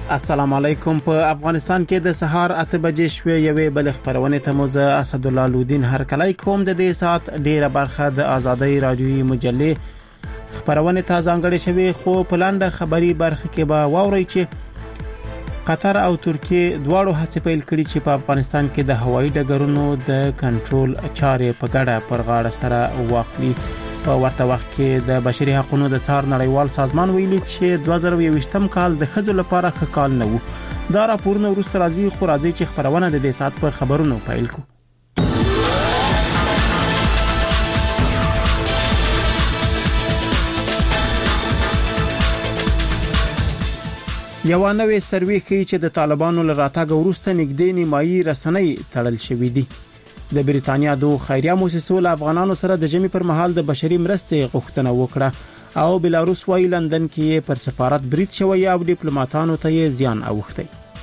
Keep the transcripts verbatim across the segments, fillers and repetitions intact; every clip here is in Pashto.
السلام علیکم. په افغانستان کې د سهار اته بجې شوې یوې بل خبرونه ته موزه اسد الله لودین هر کله کوم د دې سات ډیره برخه د آزادۍ رادیوي مجلې خبرونه ته ځانګړې شوې، خو په لاندې خبري برخه کې به واوري چې قطر او ترکیه دواړو هڅې پیل کړې چې په افغانستان کې د هوایي ډګرونو د کنټرول چارې په ګډه پر غاړه سره واخلي. په ورته وخت کې د بشري حقوقو د څار نړیوال سازمان ویلي چې دوه زره یوویشتم کال د ښځو لپاره ښه کال نه و. دا راپورونه وروسته راځي، خو راځي چې خبرونه د دې سات په خبرونو پیل کو. یو نوې سروې ښیي چې د طالبانو له راتګ وروسته نږدې نیمایي رسنۍ تړل شوې دي. د بریتانیا دوه خیریه مؤسسو له افغانانو سره د جمی پر مهال د بشري مرستې غوښتنه وکړه او بلاروس وايي لندن کې پر سفارت برید شوی او ډیپلوماټانو ته یې زیان اوښتی.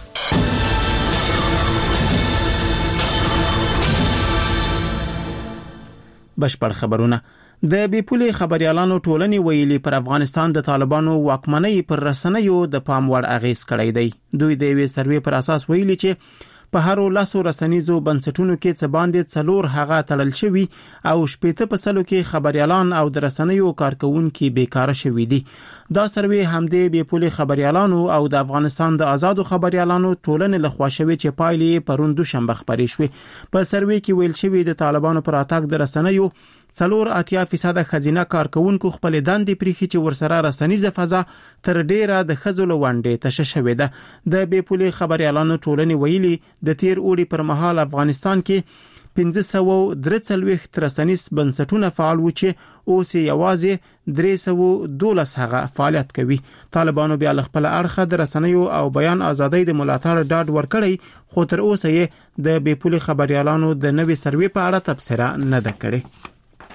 بشپړ خبرونه. د بیپولې خبريالانو ټولنې ویلي پر افغانستان د طالبانو واکمنۍ پر رسنیو د پام وړ اغیز کړی دی. دوی د یوې سروې پر اساس ویلي چې په هر لاسو رسنیزو بنسټونو کې څه باندې څلور هغه تړل شوی او شپږ په سلو کې خبريالان او د رسنیو کارکونکو بیکاره شوی دي. دا سروې همدې بیپولې خبريالانو او د افغانستان د آزادو خبريالانو ټولنې لخوا شوی چې پایلې پروند دوشنبه خبرې شوې. په سروې کې ویل شوی د طالبانو پر اتاک د رسنیو څلور اتیا فیصد خزینه کارکونکو خپل دندې پریخي چې ورسره رسنیزه فضا تر ډیره د خزل وانډې تشه شوې ده. د بیپولې خبريالانو ټولنې ویلي د تیر اوړي پر مهال افغانستان کې پنځه سوه درې څلوېښت رسنیز بنسټونه فعال و چې اوس یوازې درې سوه دولس هغه فعالیت کوي. طالبانو بیا خپل اړخ د رسنیو او بیان ازادۍ د ملاتړ ډاډ ورکړی، خو تر اوسه یې د بیپولې خبريالانو د نوې سروې په اړه تبصره نه ده کړې.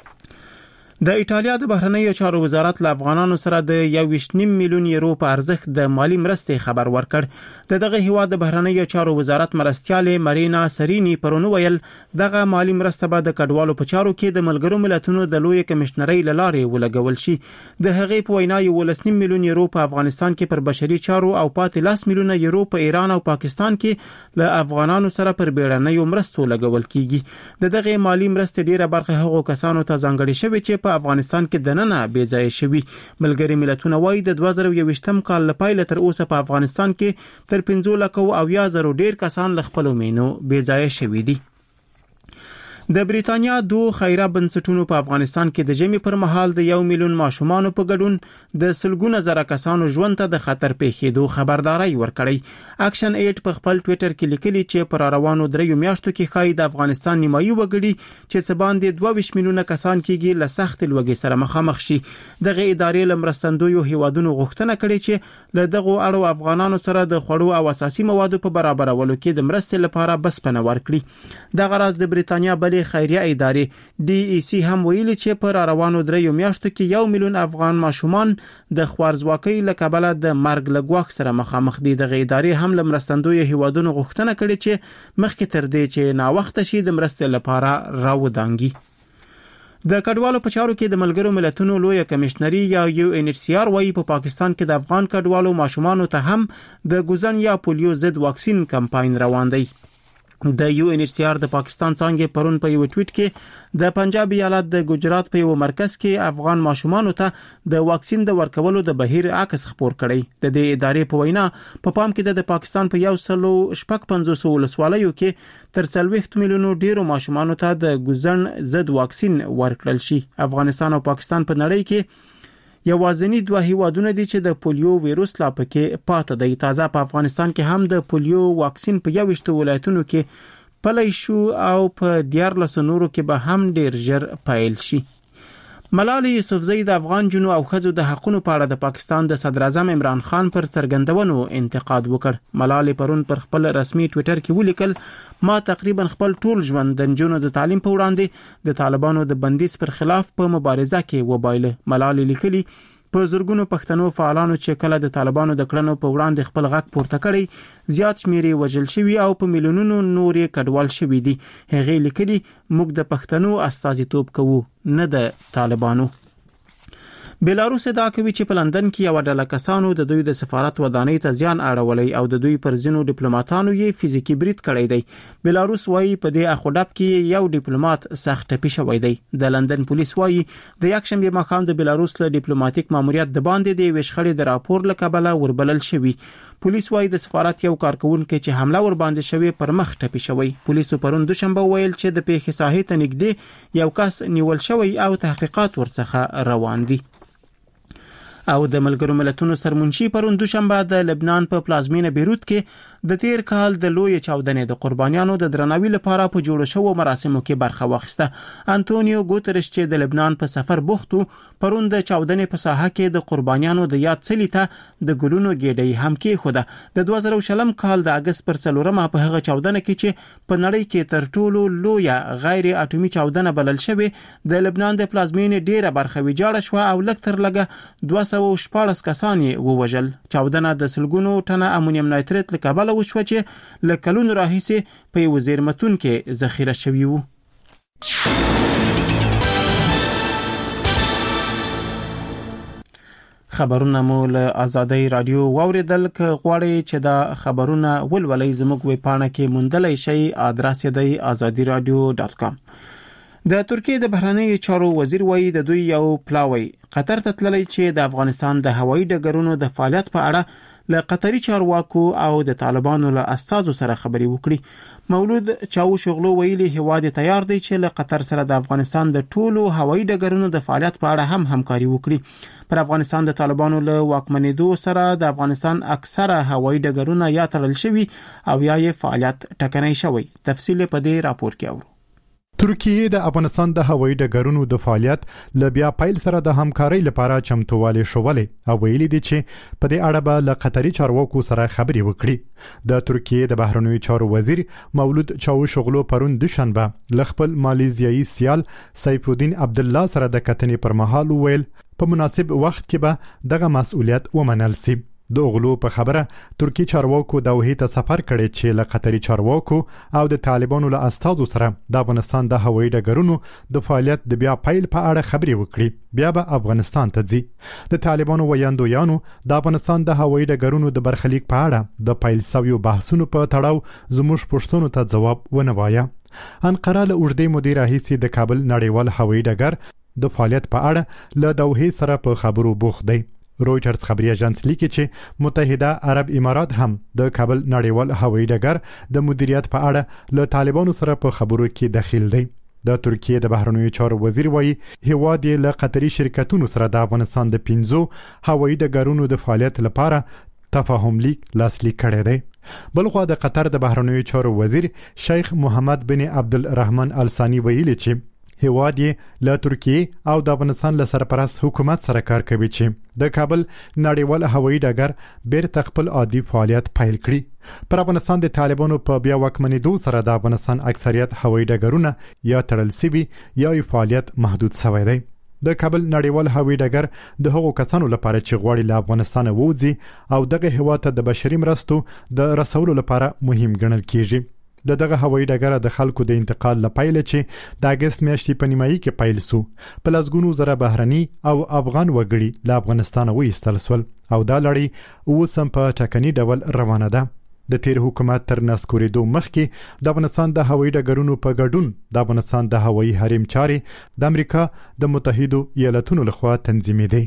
د ایټالیا د بهرنیو چارو وزارت له افغانانو سره د یو ویشت نیم میلیون یورو په ارزښت د مالی مرستې خبر ورکړ. د دغه هیواد د بهرنیو چارو وزارت مرستياله مرینا سرینی پرونو ویل دغه مالی مرسته به د کډوالو په چارو کې د ملګرو ملتونو د لوی کمشنرۍ لارې ولګول شي. د هغې په وینا یو لس نیم میلیون یورو په افغانستان کې پر بشري چارو او پاتې لاس میلیون یورو په ایران او پاکستان کې له افغانانو سره پر بیړنیو مرستو لګول کیږي. د دغه مالی مرستې ډیره برخه هغو کسانو ته ځانګړې شوی چې په افغانستان کې دننه بې ځای شوی. ملګری ملتونه وايي د دوه زره یوویشتم کال لپاره تر اوسه په افغانستان کې تر پنځه لک او اویا زره ډیر کسان له خپل مینو بې ځای شوی دي. د بریتانیا دوه خیره بنسټونو په افغانستان کې د جمی پر مهال د یو میلیون ماشومان په ګډون د سلګونه زره کسانو ژوند ته د خطر پیښېدو خبرداري ورکړی. اکشن ایټ په خپل ټوئیټر کې لیکلي چې پر روانو دریو میاشتو کې خای د افغانستان نیمایي وګړي چې څه باندې دوه ویشت میلیونه کسان کېږي له سخت لوګي سره مخامخ شي. دغه ادارې لمرستندوی هیوادونو غوښتنه کړې چې له دغه اړو افغانانو سره د خوړو او اساسي موادو په برابرولو کې د مرستې لپاره بسپنه ورکړي. دغه راز د بریتانیا بلې خیریه ادارې ډي ای سی هم ویلي چې پر روانو دریو میاشتو کې یو میلیون افغان ماشومان د خوارزواکۍ له کبله د مرګ له ګواښ سره مخامخ دي. دغه ادارې هم لمرستندوی هیوادونو غوښتنه کړې چې مخکې تر دې چې ناوخته شي د مرستې لپاره راودانګي. د کډوالو په چارو کې د ملګرو ملتونو لوی کمشنري یا یو ان ایچ سی آر وايي په پاکستان کې د افغان کډوالو ماشومانو ته هم د ګوزن یا پولیو ضد واکسین کمپاین روان دی. د یو ان ایچ سی آر د پاکستان څنګه پرون په یو ټویټ کې د پنجاب ایالت د ګجرات په یو مرکز کې افغان ماشومانو ته د واکسین د ورکولو د بهیر عکس خبر کړی. د دې ادارې په وینا په پام کې د پاکستان په یو سلو شپږ پنځوس ولسوالیو کې تر څلوېښت میلیونو ډیرو ماشومانو ته د ګوزن ضد واکسین ورکړل شي. افغانستان او پاکستان په نړۍ کې یوازینی دوه هیوادونه دي چې د پولیو وایروس لا پکې پاتې دی. تازه په افغانستان کې هم د پولیو واکسین په یوشت ولایتونو کې پلی شو او په دیارلس نورو کې به هم ډیر ژر پیل شي. ملالۍ یوسفزۍ د افغان جنو او ښځو د حقوقو په اړه د پاکستان د صدر اعظم عمران خان پر څرګندونو انتقاد وکړ. ملالۍ پرون پر خپل رسمي ټوئیټر کې ولیکل ما تقریبا خپل ټول ژوند د جنو د تعلیم په وړاندې د طالبانو د بندیز پر خلاف په مبارزه کې وبایله. ملالۍ لیکلي په زرګونو پښتنو فعالانو چې کله د طالبانو د کړنو په وړاندې خپل غږ پورته کړی زیات شمیرې وژل شوي او په میلیونونو نورې کډوال شوي دي. هغې لیکلي موږ د پښتنو استازیتوب کوو نه د طالبانو. بیلاروس ادعا کوي چې په لندن کې یو ډله کسانو د دوی د سفارت ودانۍ ته زیان اړولی او د دوی پر ځینو ډیپلوماټانو یې فزیکی برید کړی دی. بیلاروس وایي په دې اخوډب کې یو ډیپلوماټ سخت ټپي شوی دی. د لندن پولیس وایي د یکشنبه ماښام د بیلاروس له ډیپلوماټیک ماموریت د باندې د وشخړې د راپور له کبله وربلل شوی. پولیس وایي د سفارت یو کارکونکو چې حمله ور باندې شوی پر مخ ټپي شوی. پولیسو پرون دوشنبه ویل چې د پیښې ساحې ته نږدې یو کس نیول شوی او تحقیقات ورڅخه روان دي. او د ملګرو ملتونو سرمنشي پرون دوشنبه د لبنان په پلازمینه بیروت کې د تیر کال د لوی چاودنې د قربانیانو د درناوي لپاره په جوړ شوو مراسمو کې برخه واخیسته. انټونیو ګوتریش چې د لبنان په سفر بوختو پرون د چاودنې په ساحه کې د قربانیانو د یاد څلي ته د ګلونو ګېډۍ هم کې خوده. د دوه زره شلم کال د اگست پر څلورمه په هغه چاودنه کې چې په نړۍ کې تر ټولو لوی غیر اټومي چاودنه بلل شوی د لبنان د پلازمینې ډیره برخه ویجاړه شو او لږ تر لږه دوه سوه شپاړس کسان یې ووژل. چاودنه د سلګونو ټنه امونیم نایتریت له کبله وشوه چې له کلونو راهیسې په یو زیرمتون کې ذخیره شوی وو. خبرونه مو له آزادۍ رادیو واوریدل. که غواړئ چې دا خبرونه ولولئ زموږ ویب پاڼه کې موندلی شئ. ادرس یې دی آزادي رادیو ډاټ کام. د ترکیه د بهرنیو چارو وزیر وایي د دوی یو پلاوی قطر ته تللی چې د افغانستان د هوایي ډګرونو د فعالیت په اړه له قطري چارواکو او د طالبانو له استازو سره خبري وکړي. مولود چاوشغلو ویلي هواد تیار دی چې له قطر سره د افغانستان د ټولو هوایي ډګرونو د فعالیت په اړه هم همکاري وکړي. پر افغانستان د طالبانو له واکمنېدو سره د افغانستان اکثره هوایي ډګرونه یا تړل شوي او یا یې فعالیت ټکنی شوی. تفصیل په دې راپور کې اورو. ترکیه د افغانستان د هوایي ډګرونو د فعالیت ل بیا پیل سره د همکارۍ لپاره چمتووالی شولې او ویلي دي چې په دې اړه به له قطري چارواکو سره خبري وکړي. د ترکیه د بهرنیو چارو وزیر مولود چاوشغلو پرون دوشنبه ل خپل مالیزیایي سیال سیف الدین عبد الله سره د کتنې پر مهال ویل په مناسب وخت کې به دغه مسؤلیت ومنل شي. د اوغلو په خبره ترکی چارواکو دوحې ته سفر کړي چې له قطري چارواکو او د طالبانو له استازو سره د افغانستان د هوایي ډګرونو د فعالیت د بیا پیل په اړه خبري وکړي. بیا به افغانستان ته ځي. د طالبانو ویاندویانو د افغانستان د هوایي ډګرونو د برخلیک په اړه د پیل شویو بحثونو په تړاو زموږ پوښتنو ته ځواب ونه وایه. انقره له اوږدې مودې راهیسې د کابل نړیوال هوایي ډګر د فعالیت په اړه له دوحې سره په خبرو بوخت دی. رویټرز خبري اژانس لیکي چې متحده عرب امارات هم د کابل نړیوال هوایي ډګر د مدیریت په اړه له طالبانو سره په خبرو کې دخیل دی. د ترکیه د بهرنیو چارو وزیر وایي هیواد یې له قطري شرکتونو سره د افغانستان د پنځو هوایي ډګرونو د فعالیت لپاره تفاهم لیک لاسلیک کړی دی. بلخوا د قطر د بهرنیو چارو وزیر شیخ محمد بن عبدالرحمن الثانی ویلي چې هیواد یې له ترکیه او د افغانستان له سرپرست حکومت سره کار کوي چې د کابل نړیوال هوایي ډګر بیرته خپل عادي فعالیت پیل کړي. پر افغانستان د طالبانو په بیا واکمنېدو سره د افغانستان اکثریت هوایي ډګرونه یا تړل شوي یا یې فعالیت محدود شوی دی. د کابل نړیوال هوایي ډګر د هغو کسانو لپاره چې غواړي له افغانستان ووځي او دغه هیواد ته د بشري مرستو د رسولو لپاره مهم ګڼل کیږي. د دغه هوایي ډګر د خلکو د انتقال لپاره چې د اگست میاشتې په نیمایي کې پیل سو په لسګونو زره بهرني او افغان وګړي له افغانستان وایستل سول او دا لړۍ اوس هم په ټاکني ډول روانه ده. د تیر حکومت تر نسکورېدو مخکې د افغانستان د هوایي ډګرونو په ګډون د افغانستان د هوایي حریم چارې د امریکا د متحدو ایالاتونو لخوا تنظیمېدې.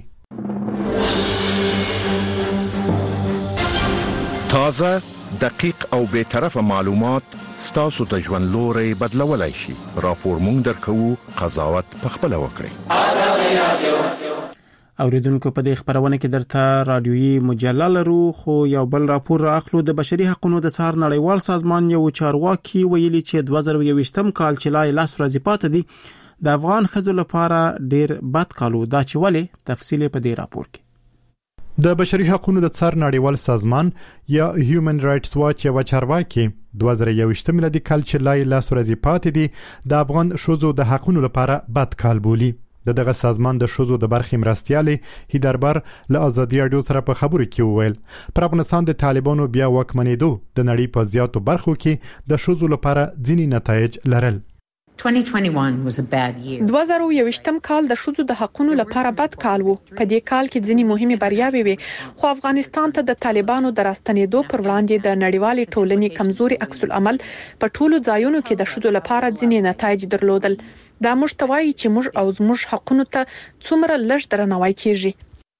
تازه دقیق او به طرفه معلومات ستاسو ته ژوند لوري بدلولای شي. راپور مونږ درکو قضاوت پخپله وکړئ. آزادي رادیو اوریدونکو په دې خبرونه کې درته رادیويي مجله لرو خو یو بل راپور راخلو. د بشري حقوقو د سار نړیوال سازمان یو چارواکي ویلي چې دوه زره یوویشتم کال چې لای لاس ورځې پاتې دي د افغان ښځو لپاره ډیر بد کالو. دا چې ولې تفصیل په دې راپور کې. د بشري حقوقو د څار نړیوال سازمان یا هیومن رائټس واچ یو چارواکي دوه زره یوویشتم میلادي کال چې لای لاس ورځې پاتې دي د افغان ښځو د حقوقو لپاره بد کال بولي. د دغه سازمان د ښځو د برخې مرستیالې هیدربر له آزادي رادیو سره په خبرو کې وویل پر افغانستان د طالبانو بیا واکمنېدو د نړۍ په زیاتو برخو کې د ښځو لپاره ځینې نتایج لرل. دوه زره یوویشتم کال د ښځو د حقوقو لپاره بد کال وو. په دې کال کې ځینې مهمه بریاوې وې، خو افغانستان ته د طالبانو د راستنېدو پر وړاندې د نړیوالې ټولنې کمزوري عکس العمل په ټولو ځایونو کې د ښځو لپاره ځینې نتایج درلودل. دا موږ ته وایي چې موږ او زموږ حقوقو ته څومره لږ درناوی کیږي.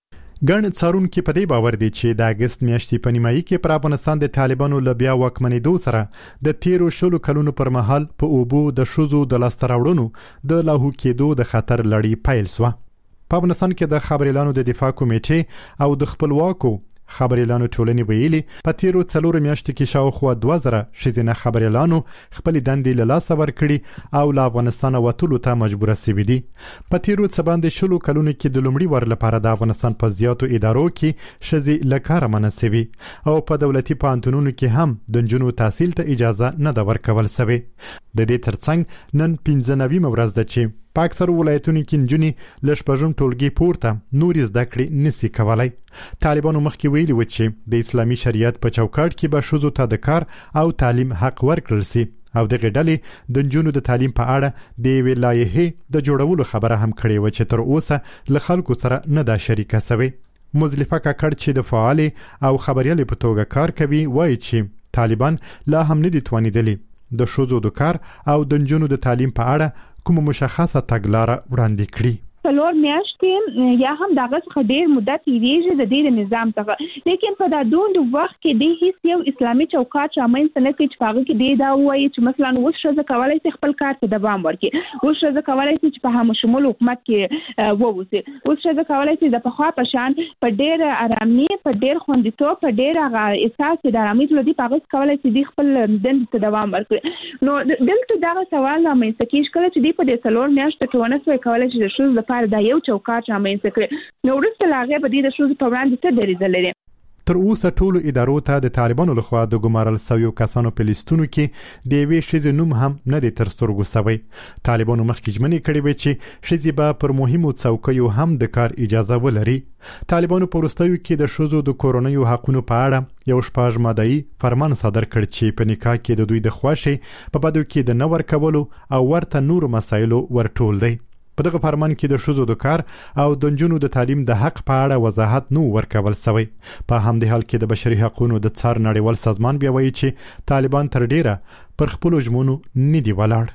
ګڼ څارونکي په دې باور دي چې د اگست میاشتې په نیمایي کې پر افغانستان د طالبانو له بیا واکمنېدو سره د تیرو شلو کلونو پر مهال په اوبو د ښځو د لاسته راوړنو د لاهو کېدو د خطر لړۍ پیل شوه. په افغانستان کې د خبريالانو د دفاع کمیټې او د خپلواکو خبريالانو ټولنې ویلي په تیرو څلور میاشتو کې شاوخوا دوه زره ښځینه خبريالانو خپل دندې له لاسه ورکړي او له افغانستان وتلو ته مجبور شوي دي. په تیرو څه باندې شلو کلونو کې د لومړي ور لپاره د افغانستان په زیاتو ادارو کې ښځې له کاره منع شوي او په دولتي پوهنتونونو کې هم د نجونو تحصیل ته اجازه نه ده ورکول شوې. د دې ترڅنګ نن پنځه نوي ورځ ده چې په اکثر ولایتونو کې نجونې له شپږم ټولګي پورته نورې زده کړې نشي کولای. طالبانو مخکې ویلي و چې د اسلامي شریعت په چوکاټ کې به ښځو ته د کار او تعلیم حق ورکړل شي او دغه ډلې د نجونو د تعلیم په اړه د یوې لایحې د جوړولو خبره هم کړې و چې تر اوسه له خلکو سره نه ده شریکه شوې. مزدلفه کاکړ چې د فعال او خبريال په توګه کار کوي وایي چې طالبان لا هم نه دي توانیدلي د ښځو د کار او د نجونو د تعلیم په اړه کوم مشخصه تګلاره وړاندې کړي. څلور میاشتې یا هم دغه څخه ډیر مدت یېږي د دې نظام څخه، لیکن په دا دوند وخت کې د هیڅ یو اسلامي چوکاټ شامل نه کوي چې هغه کې دی دا وایي چې مثلا اوس ښځه کولای شي خپل کار ته دوام ورکړي، اوس ښځه کولای شي چې په هم شمول حکومت کې ووځي، اوس ښځه کولای شي د پخوا په شان په ډیر آرامي په ډیر خوندیتوب په ډیر هغه احساس د آرامۍ لدی په هغه کولای شي د خپل دند ته دوام ورکړي. نو دلته دا سوال نه مې سکیش کړ چې دی په دې څلور میاشتو کې ونه سوی کولای شي د ښځو دا یو چوکاټ رامنځته کړي. نو وروسته له هغې به دوی د ښځو په وړاندې څه دریځ لري. تر اوسه ټولو ادارو ته د طالبانو لخوا د ګمارل شویو کسانو په لیستونو کې د یوې ښځې نوم هم نه دی تر سترګو شوی. طالبانو مخکې ژمنې کړې وې چې ښځې به پر مهمو څوکیو هم د کار اجازه ولري. طالبانو په وروستیو کې د ښځو د کورنیو حقوقو په اړه یو شپږ ماده‌ای فرمان صادر کړ چې په نکاح کې د دوی د خوښۍ په بدو کې د نه ورکولو او ورته نورو مسایلو ورټول دی. په دغه فرمان کې د ښځو د کار او د نجونو د تعلیم د حق په اړه وضاحت نو ورکول شوی. په همدې حال کې د بشري حقوقو د څار نړیوال سازمان بیا وایي چې طالبان تر ډیره پر خپل ژمنو نه دی ولاړ.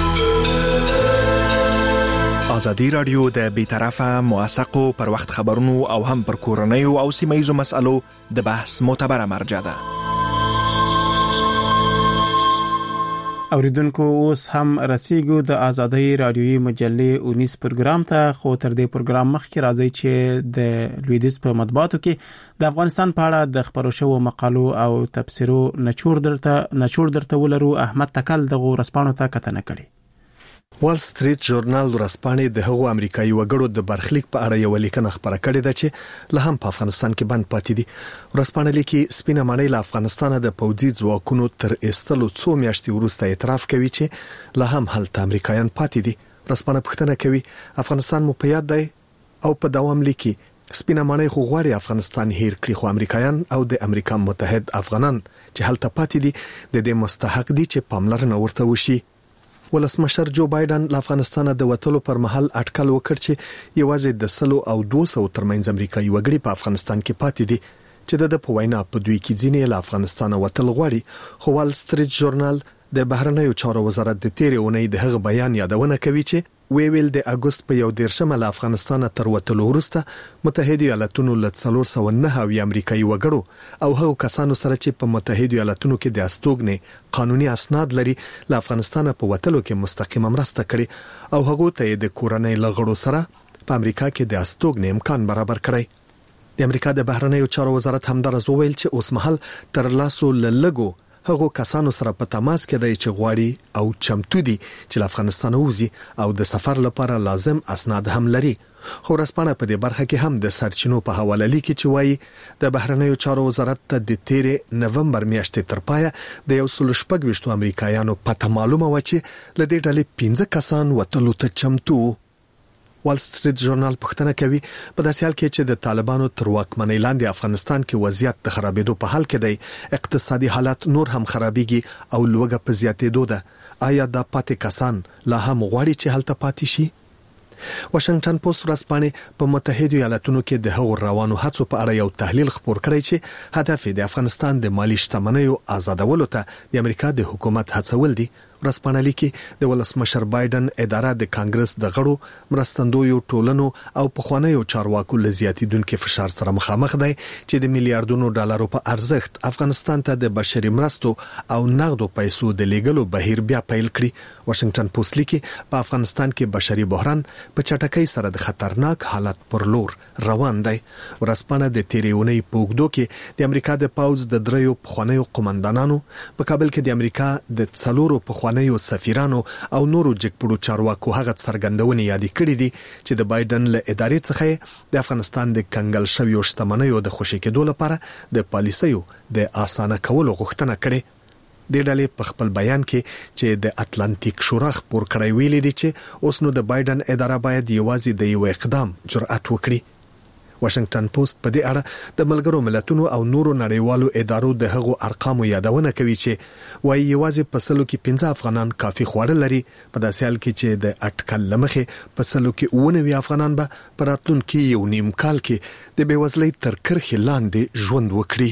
ازادي رادیو د بیطرفه موثقو پر وخت خبرونو او هم پر کورنیو او سیمه‌ییزو مسالو د بحث معتبره مرجع ده. اوریدونکو اوس هم رسیدو د ازادي رادیوي مجلې اونیس پروګرام ته، خو تر دې پروګرام مخکې راځي چې د لویدیز په مطبوعاتو کې د افغانستان په اړه د خبرو شوو مقالو او تبصرو نچور درته نچور درته ولرو. احمد تکل دغه ورسپانو ته کتنه کړي. وال سټریټ ژورنال ورځپاڼې د هغو امریکایي وګړو د برخلیک په اړه یو لیکنه خبره کړې ده چې له هم په افغانستان کې بند پاتې دي. ورځپاڼه لیکي سپینه ماڼۍ له افغانستان د پوځي ځواکونو تر استلو څو میاشتې وروسته اعتراف کوي چې له هم هلته امریکایان پاتې دي. ورځپاڼه پوښتنه کوي افغانستان مو په یاد دی او په دوام لیکي سپینه ماڼۍ خو غواړي افغانستان هیر کړي، خو امریکایان او د امریکا متحد افغانان چې هلته پاتې دي د دې مستحق دي چې پاملرنه ورته وشي. ولسمشر جو بایدن له افغانستان د وټلو پر مهال اټکل وکړ چې یوازې د سلو او دوه سوه ترمنځ امریکایي وګړي په افغانستان کې پاتې دي چې د په وینا په دوی کې ځینې له افغانستان وټل غواړي. خو وال سټریټ ژورنال د بهرنیو چارو وزارت د تیرې اونۍ د هغه بیان یادونه کوي چې وی ویل د اگست په یو دیرشمه له افغانستان تر وټلو وروسته متحده ایالاتونو له څلور سوه نهه اویا امریکایي وګړو او هغو کسانو سره چې په متحده ایالاتونو کې د استوګنې قانوني اسناد لري له افغانستان په وټلو کې مستقیمه مرسته کړې او هغه ته د کورنۍ لغړو سره په امریکا کې د استوګنې امکان برابر کړی. د امریکا د بهرنیو چارو وزارت همدارس وویل چې اوس مهال تر لاسو لږو هغو کسانو سره په تماس کې دی چې غواړي او چمتو دي چې له افغانستان ووزي او د سفر لپاره لازم اسناد هم لري. خو ورځپاڼه په دې برخه کې هم د سرچینو په حواله لیکي چې وایي د بهرنیو چارو وزارت ته د تیرې نومبر میاشتې تر پایه د یو سل شپږ ویشتو امریکایانو پته معلومه و چې له دې ډلې پنځه کسان وتلو ته چمتو. وال سټریټ ژورنال پوښتنه کوي په داسې حال کې چې د طالبانو تر واکمنۍ لاندې افغانستان کې وضعیت د خرابېدو په حال کې دی، اقتصادي حالت نور هم خرابېږي او لوږه په زیاتېدو ده آیا دا پاتې کسان لا هم غواړي چې هلته پاتې شي؟ واشنگټن پوسټ ورځپاڼې په متحده ایالاتونو کې د هغو روانو هڅو په اړه یو تحلیل خپور کړی چې هدف یې د افغانستان د مالی شتمنیو آزادولو ته د امریکا د حکومت هڅول دي. ورځپاڼه لیکي د ولسمشر بایدن اداره د کانګرس د غړو مرستندویو ټولنو او پخوانیو چارواکو له زیاتیدونکو فشار سره مخامخ دی چې د میلیارډونو ډالرو په ارزښت افغانستان ته د بشري مرستو او نغدو پیسو د لیږلو بهیر بیا پیل کړي. واشنگټن پوسټ لیکي په افغانستان کې بشري بحران په چټکۍ سره د خطرناک حالت پر لور روان دی. ورځپاڼه د تیریونی پوګدو کې د امریکا د پاوز د دریو پخوانیو قومندانانو په کابل کې د امریکا د څلورو پخوانیو سفیرانو او نورو جګپړو چارواکو هغه څرګندونې یاد کړې دي چې د بایدن له ادارې څخه د افغانستان د کنګل شویو شتمنیو د خوشی کېدو لپاره د پالیسیو د اسانه کولو غوښتنه کړې. د ډلې په خپل بیان کې چې د اتلانتیک شورا خبر کړی ویلي دي چې اوس نو د بایدن اداره باید یوازې د یو اقدام جرأت وکړي. واشنگټن پوسټ په دې اړه د ملګرو ملتونو او نورو نړیوالو ادارو د هغو ارقامو یادونه کوي چې وايي یوازې په سلو کې پنځه افغانان کافي خواړه لري، په داسې حال کې چې د اټکل لمخې په سلو کې اووه افغانان به په راتلونکي یو نیم کال کې د بېوزلۍ تر کرښې لاندې ژوند وکړي.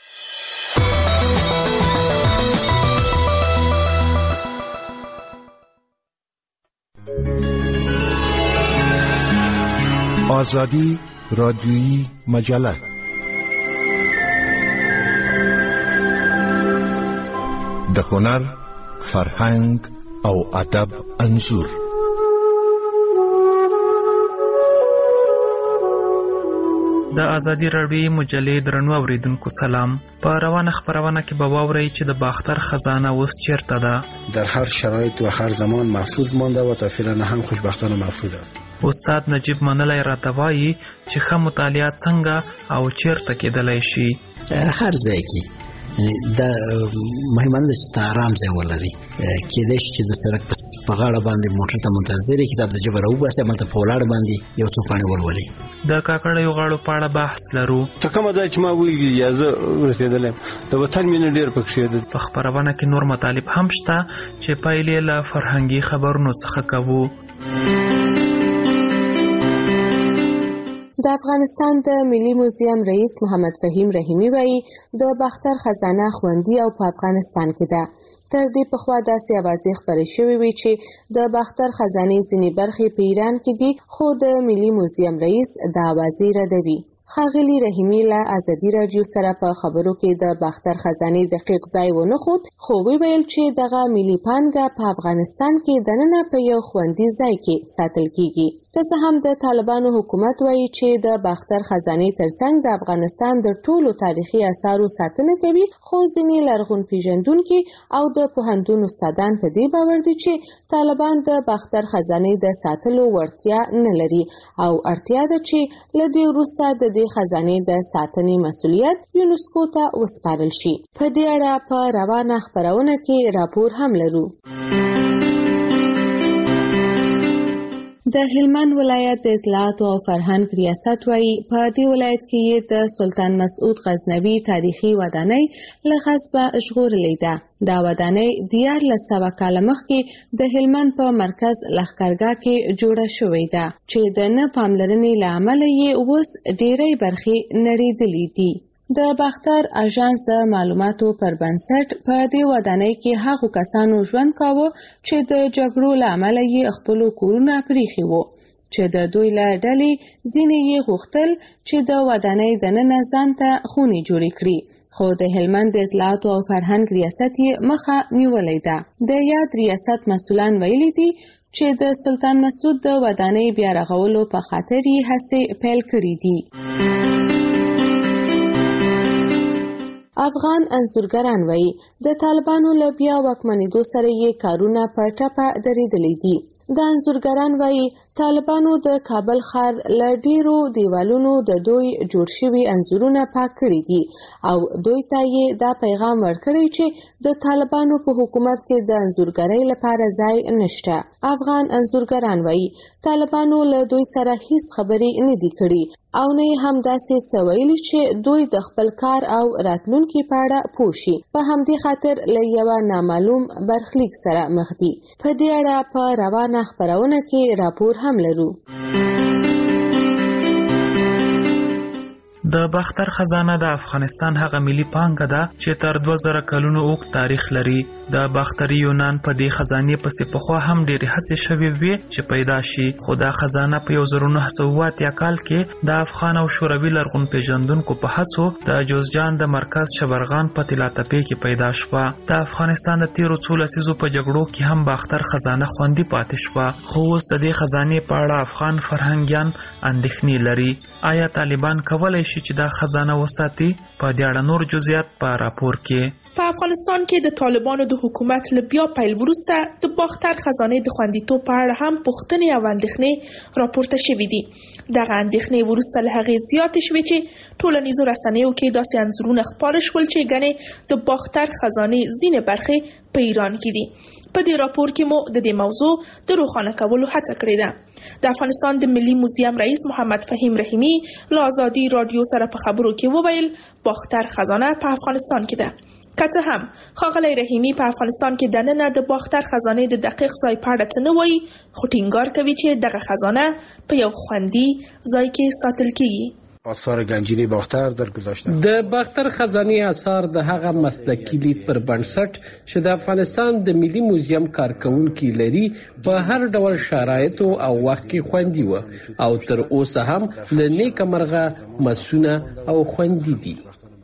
آزادی رادیویی مجله د هنر، فرهنګ او ادب انځور. د ازادي راډیویي مجلې درنو اوریدونکو سلام. په روانه خبرونه کې به واورئ چې د باختر خزانه اوس چیرته ده. در هر شرایط و هر زمان محفوظ مانده و تا فعلا هم خوشبختانه محفوظ است. استاد نجیب منلی راته وایي چې ښه مطالعه څنګه او چیرته کېدلی شي. هر ځای کې دا مهمه ده چې ته آرام ځای ولري. کېدای شي چې د سړک په غاړه باندې موټر ته منتظر یې، کتاب د جبه راوباسي، هملته په ولاړ باندې یو څو پاڼې ولولي. د کاکړیو غاړو په اړه بحث لرو. ته کومه ځای چې ما ویلي یا زه ورسېدلی یم د وطن مینه ډېر پکښې ده. په خپرونه کې نور مطالب هم شته چې پایلې له فرهنګي خبرونو څخه کوو. د افغانستان د ملي موزیم رئیس محمد فهیم رحیمی وایي د باختر خزانه خوندي او په افغانستان کې ده. تر دې پخوا داسې اوازې خپرې شوې وې چې د باختر خزانې ځینې برخې په ایران کې دي، خو د ملي موزیم رئیس دا اوازې ردوي. ښاغلي رحیمی له ازادي راډیو سره په خبرو کې د باختر خزانې دقیق ځای ونه ښود، خو ویل چې دغه ملي پانګه په افغانستان کې دننه په یو خوندي ځای کې ساتل کیږي. که څه هم د طالبانو حکومت وایي چې د باختر خزانې ترڅنګ د افغانستان د ټولو تاریخي اثارو ساتنه کوي، خو ځینې لرغون پیژندونکي او د پوهنتون استادان په دې باور دي چې طالبان د باختر خزانې د ساتلو وړتیا نه لري او اړتیا ده چې له دې وروسته د دې خزانې د ساتنې مسؤلیت یونسکو ته وسپارل شي. په دې اړه په روانه خبرونه کې راپور هم لرو. د هلمند ولایت د اطلاعات او فرهنګ ریاست وایي په دې ولایت کې د سلطان مسعود غزنوي تاریخي ودانۍ له غصبه ژغورلې ده. دا ودانۍ دیارلس سوه کاله مخکې د هلمند په مرکز لښکرګاه کې جوړه شوې ده چې د نه پاملرنې له امله یې اوس ډېرې برخې نړېدلې دي. د باختر اژانس د معلوماتو پر بنسټ په دې ودانۍ کې هغو کسانو ژوند کاوه چې د جګړو له امله یې خپلو کورونه پریښي وو، چې د دوی له ډلې ځینې یې غوښتل چې د ودانۍ دننه ځان ته خونې جوړې کړي، خو د هلمند د اطلاعاتو او فرهنګ ریاست یې مخه نیولې ده. د یاد ریاست مسؤلان ویلي دي چې د سلطان مسعود د ودانۍ بیا رغولو په خاطر یې هڅې پیل کړې دي. افغان انځورګران وایي د طالبانو له بیا واکمنېدو سره یې کارونه په ټپه درېدلي دي. د انځورګران وایي طالبانو د کابل ښار له ډیرو دیوالونو د دوی جوړ شوي انځورونه پاک کړي دي او دوی ته یې دا پیغام ورکړی چې د طالبانو په حکومت کې د انځورګرۍ لپاره ځای نشته. افغان انځورګران وایي طالبانو له دوی سره هیڅ خبرې نه دي کړي او نه هم داسې څه ویلي چې دوی د خپل کار او راتلونکي په اړه پوه شي. په همدې خاطر له یوه نامعلوم برخلیک سره مخ دي. په دې اړه په روانه خپرونه کې راپور هم لرو. د باختر خزانه د افغانستان هغه ملي پانګه ده چې تر دوه زره کلونو اوږد تاریخ لري. د باختري یونان په دې خزانې پسې پخوا هم ډېرې هڅې شوې وې چې پیدا شي، خو دا خزانه په یو زر نهه سوه اتیا کال کې د افغان او شوروي لرغون پیژندونکو په هڅو د جوزجان د مرکز شبرغان په طلا تپې کې پیدا شوه. د افغانستان د تیرو څو لسیزو په جګړو کې هم باختر خزانه خوندي پاتې شوه، خو اوس د دې خزانې په اړه افغان فرهنګیان اندېښنې لري. آیا طالبان کولی شي چې دا خزانه وساتي؟ په دې اړه نور جزئیات په راپور کې. په افغانستان کې د طالبانو د حکومت له بیا پیل وروسته د باختر خزانې د خوندیتوب په اړه هم پوښتنې او اندېښنې راپورته شوې دي. دغه اندېښنې وروسته له هغې زیاتې شوې چې ټولنیزو رسنیو کې داسې انځورونه خپاره شول چې ګنې د باختر خزانې ځینې برخې په ایران کې دي. په دې راپور کې مو د دې موضوع د روښانه کولو هڅه کړې ده. د افغانستان د ملي موزیم رئیس محمد فهیم رحیمی له آزادي رادیو سره په خبرو کې وویل باختر خزانه په افغانستان کې ده. که څه هم ښاغلی رحیمی په افغانستان کې دننه د باختر خزانې د دقیق ځای په اړه څه نه وایي، خو ټینګار کوي چې دغه خزانه په یو خوندي ځای کې ساتل کیږي. آثار گنجینی باختر در گذاشته. د باختر خزانه آثار د هغه مسلکي لید پر بنسټ چې د افغانستان د ملي موزیم کارکونکي لري په هر ډول شرایطو او وخت کې خوندي و او تر اوسه هم له نیکه مرغه مسونه او خوندي دي.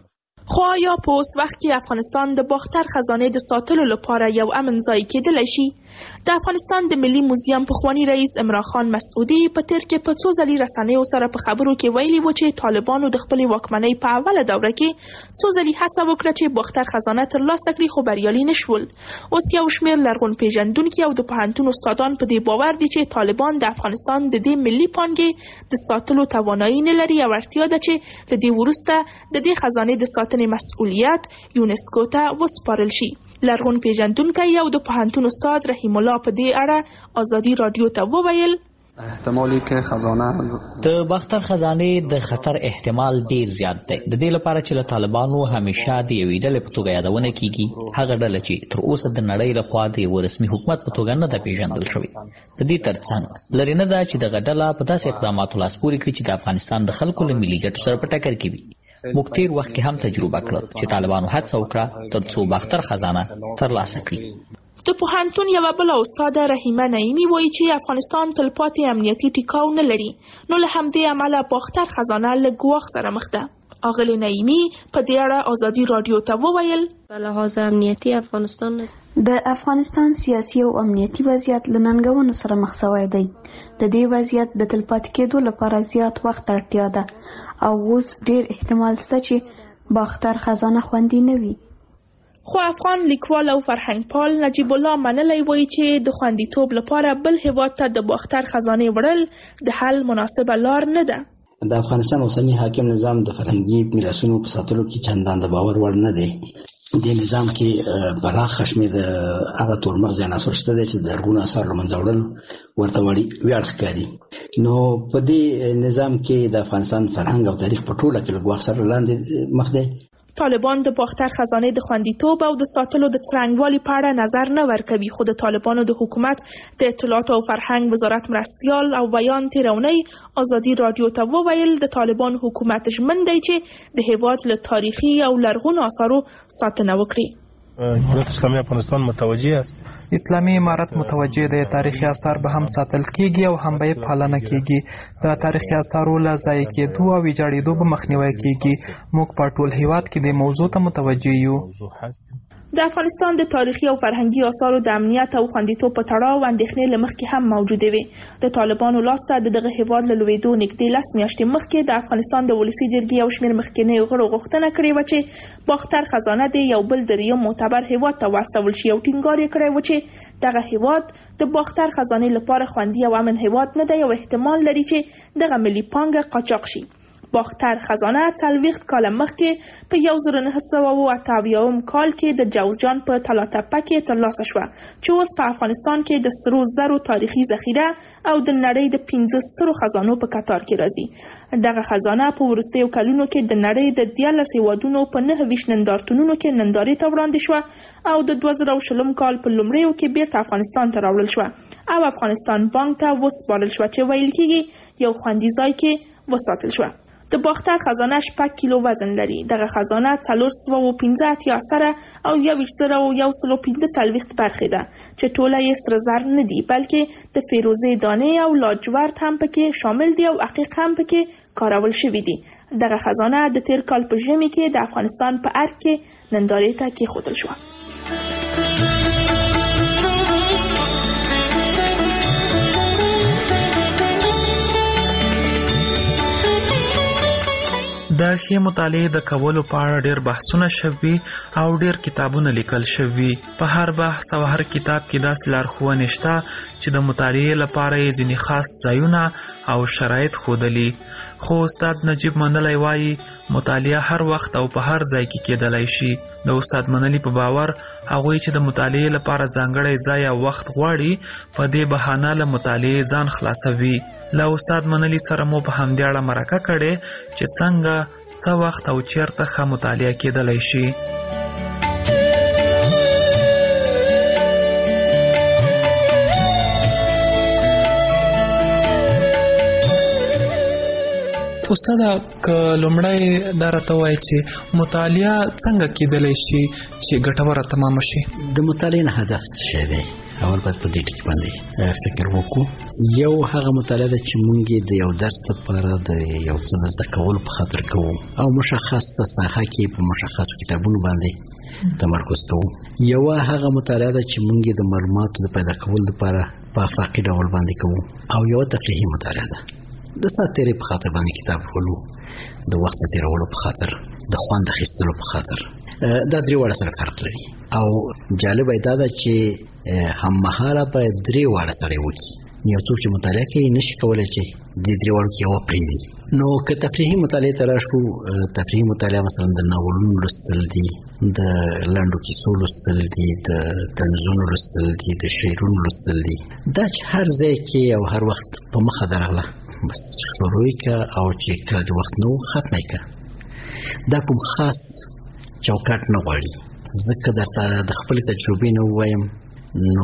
خو آیا په اوس وخت کې افغانستان د باختر خزانې د ساتلو لپاره یو امن ځای کېدلی شي؟ د افغانستان د ملي موزیم پخوانی رئیس عمران خان مسعودي په تیر کې په څو ځلې رسنیو سره په خبرو کې ویلي و چې طالبانو د خپلې واکمنۍ په اوله دوره کې څو ځلې هڅه وکړه چې باختر خزانه ترلاسه کړي، خو بریالي نه شول. اوس یو شمېر لرغون پیژندونکي او د پوهنتون استادان په دې باور دي چې طالبان د افغانستان د دې ملي پانګې د ساتلو توانایي نه لري او اړتیا ده چې له دې وروسته د دې خزانې د ساتنې مسؤلیت یونسکو ته وسپارل شي. لرغون پیژندونکی او د پوهنتون استاد رحیم الله په دې اړه آزادي رادیو ته وویل احتمالی که خزانه د باختر خزانه د خطر احتمال ډیر زیات دی. د دې لپاره چې له طالبانو همیشه د یوې ډلې په توګه یادونه کیږي، هغه ډله چې تر اوسه د نړۍ له خوا د یو رسمي حکومت په توګه نه ده پیژندل شوې. د دې ترڅنګ لري نه ده چې دغه ډله په داسې اقداماتو لاس پورې کړي چې د افغانستان د خلکو له ملي ګټو سره په ټکر کې وي. موږ تیر وخت کې هم تجربه کړل چې طالبانو هڅه وکړه تر څو باختر خزانه ترلاسه کړي. د پوهنتون یوه بله استاده رحیمه نعیمي وایي چې افغانستان تلپاتې امنیتي ټیکاو نه لري، نو له همدې امله باختر خزانه له ګواښ سره مخ ده. اغلی نعیمي په دې اړه آزادي رادیو ته وویل په لحاظ امنیتي افغانستان د افغانستان سیاسي او امنیتي وضعیت له ننګونو سره مخ شوی دی. د دې وضعیت د تلپاتې کېدو لپاره زیات وخت اړتیا ده او اوس ډیر احتمال شته چې باختر خزانه خوندي نه وي. خو افغان لیکوال او فرهنګپال نجیب الله منلی وایي چې د خوندیتوب لپاره بل هیواد ته د باختر خزانې وړل د حل مناسبه لار نه ده. د افغانستان اوسنی حاکم نظام د فرهنګي میراثونو په ساتلو کې چندان د باور وړ نه دی. د نظام کې پراخ شمېر د هغه تورمغز عناصر شته دي چې د لرغونو اثارو له منځه وړل ورته ویاړ ښکاري. نو په دې نظام کې د افغانستان فرهنګ او تاریخ په ټوله کې له ګواښ سره لاندې مخ دی. طالبان د باختر خزانې د خوندیتوب او د ساتلو د څرنګوالي په اړه نظر نه ورکوي، خو د طالبانو د حکومت د اطلاعات او فرهنګ وزارت مرستیال او بیان تیرونی آزادي رادیو ته وویل د طالبان حکومت ژمن دی چې د هیواد له تاریخي او لرغونو آثارو ساتنه وکړي. حکومت اسلامي افغانستان متوجه است. اسلامي امارت متوجه دی تاریخي آثار به هم ساتل کیږي او هم به پالنه کیږي. د تاریخي آثارو له ضایع کېدو او ویجاړېدو به مخنیوی کیږي. موږ په ټول هیواد کې د موضوع ته متوجه یو. د افغانستان د تاریخي او فرهنګي آثارو د امنیت او خوندیتوب په تړاو اندېښنې له مخکې هم موجودې وې. د طالبانو لاسته د دغه هیواد له لوېدو نږدې لس میاشتې مخکې د افغانستان د ولسي جرګې یو شمېر مخکینیو غړو غوښتنه کړې وه چې باختر خزانه د یو بل دریم معتبر هیواد ته واستول شي او ټینګار یې کړی و چې دغه هیواد د باختر خزانې لپاره خوندي او امن هیواد نه دی او احتمال لري چې دغه ملي پانګه قاچاق شي. باختر خزانه څلوېښت کاله مخکې په یو زره نهه سوه او اته اویاوم کال کې د جوزجان په تلاتپه کې ترلاسه شوه چې اوس په افغانستان کې د سرو زرو تاریخي ذخیره او د نړۍ د پنځه سترو خزانو په کتار کې راځي. دغه خزانه په وروستیو کلونو کې د نړۍ د دیارلس هیوادونو په نهه ویشت نندارتونونو کې نندارې ته وړاندې شوه او د دوه زره شلم کال په لومړیو کې بیرته افغانستان ته راوړل شوه او افغانستان بانک ته وسپارل شوه چې ویل کېږي یو خوندي ځای کې وساتل شوه. د باختر خزانه شپږ کیلو وزن لري. دغه خزانه څلور سوه او پنځه اتیا اثره او یوویشت زره او یو سل او پنځه څلوېښت برخې ده چې ټوله یې سره زر نه دي بلکې د فیروزې دانې او لاجورد هم پکې شامل دي او عقیق هم پکې کارول شوي دي. دغه خزانه د تیر کال په ژمي کې د افغانستان په ارګ کې نندارې ته کېښودل شوه. د ښې مطالعې د کولو په اړه ډېر بحثونه شوي او ډېر کتابونه لیکل شوي. په هر بحث او هر کتاب کې داسې لارښوونې شته چې د مطالعې لپاره یې ځینې خاص ځایونه او شرایط ښودلي. خو استاد نجیب منلی وایي مطالعه هر وخت او په هر ځای کې کېدلی شي. د استاد منلی په باور هغوی چې د مطالعې لپاره ځانګړی ځای او وخت غواړي په دې بهانه له مطالعې ځان خلاصوي. له استاد منلی سره مو په همدې اړه مرکه کړې چې څنګه څه وخت او چیرته ښه مطالعه کېدلی شي. استاد که لومړی دا راته وایي چې مطالعه څنګه کېدلی شي چې ګټوره تمامه شي؟ د مطالعې نه هدف څه شی دی؟ اول باید په دې ټکي باندې فکر وکړو. یو هغه مطالعه ده چې موږ د یو درس لپاره د یو څه د زده کولو په خاطر کوو او مشخصه ساحه کې په مشخصو کتابونو باندې تمرکز کوو. یو هغه مطالعه ده چې موږ د معلوماتو د پیدا کولو لپاره په افاقي ډول باندې کوو او یو تفریحي مطالعه ده د ساعت تیرې په خاطر باندې کتاب لولو، د وخت تیرولو په خاطر، د خوند اخیستلو په خاطر. دا درې واړه سره فرق لري او جالبه دا ده چې هم مهاله باید درې واړه سره وکړي. یو څوک چې مطالعه کوي نشي کولی چې د درې واړو کې یوه پرېږدي. نو که تفریحي مطالعې ته راشو، تفریحي مطالعه مثلا د ناولونو لوستل دي، د لنډو کیسو لوستل دي، د طنزونو لوستل دي، د شعرونو لوستل دي. دا چې هر ځای کې او هر وخت په مخه درغله بس شروع یې که او چې کله د وخت نه و ختمه یې که. دا کوم خاص چوکاټ نه غواړي. ځکه درته د خپلې تجربې نه ووایم نو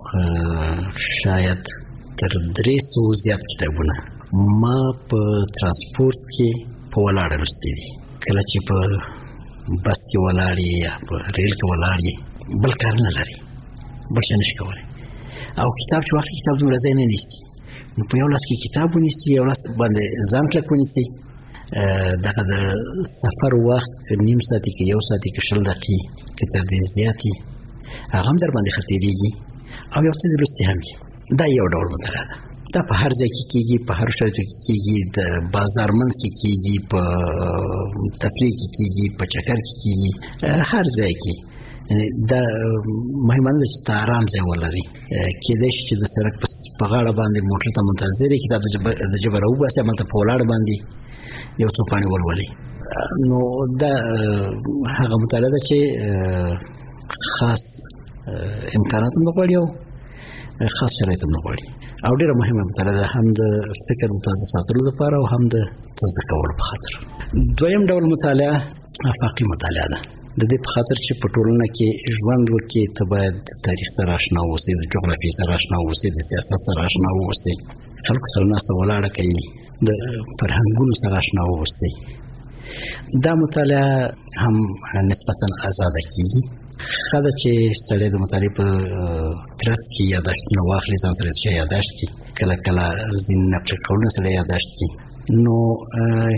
شاید تر درې سوو زیات کتابونه ما په ترانسپورت کې په ولاړه لوستي دي. کله چې په بس کې ولاړ یې یا په ریل کې ولاړ یې بل کار نه لري، بل شی نشي کولی او کتاب چې واخلي کتاب دومره ځای نه نیسي. نو په یو لاس کې کتاب ونیسي، یو لاس باندې ځان کلک ونیسي، دغه د سفر وخت که نیم ساعتي که یو ساعتي که شل دقیقې که تر دې زیاتې هغه هم در باندې ښه تېرېږي او یو څه د لوستي هم وي. دا یو ډول مطالعه ده. دا په هر ځای کې کېږي، په هر شرایطو کې کېږي، د بازار منځ کې کېږي، په تفریح کې کېږي، په چکر کې کېږي، هر ځای کې. دا مهمه ده چې ته ارام ځای ولري. کېدای شي چې د سړک په غاړه باندې موټر ته منتظر یې، کتاب د جبه راوباسي، همالته په ولاړ باندې یو څو پاڼې ولولي. نو دا هغه مطالعه ده چې خاص امکانات هم نه غواړي او خاص شرایط هم نه غواړي او ډېره مهمه مطالعه ده، هم د فکر د تازه ساتلو لپاره او هم د زده کولو په خاطر. دویم ډول مطالعه افاقي مطالعه ده. د دې په خاطر چې په ټولنه کې ژوند وکړې ته باید د تاریخ سره اشنا واوسې، د جغرافیې سره اشنا واوسې، د سیاست سره اشنا واوسې، خلکو سره ناسته ولاړه کوي، د فرهنګونو سره اشنا واوسې. دا مطالعه هم نسبتا آزاده کېږي. ښه ده چې سړی د مطالعې په ترڅ کې یاداشتونه واخلي، ځان سره څه یاداشت کړي، کله کله ځینې نقل قولونه سره یاداشت کړي. نو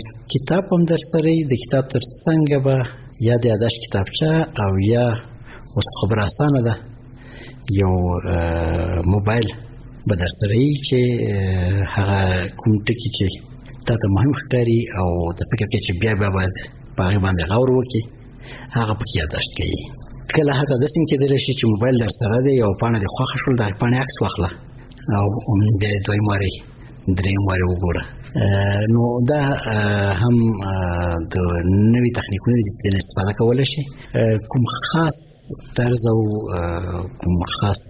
کتاب هم در سره د کتاب تر څنګ به یا د یاداشت کتابچه او یا اوس خبره اسانه ده، یو موبایل به در سره وي چې هغه کوم ټکي چې تا ته مهم ښکاري او د فکر کې چې بیا بیا باید په هغې باندې غور وکړي، هغه پکې یاداشت کوي. کله حتی داسې هم کېدلی شي چې موبایل در سره دی، یو پاڼه دې خوښه شول، د هغې پاڼې عکس واخله او بیا یې دویم وارې درېیم وارې وګوره. نو دا هم د نوي تخنیکونو دي چې ترې استفاده کولی شي. کوم خاص طرز او کوم خاص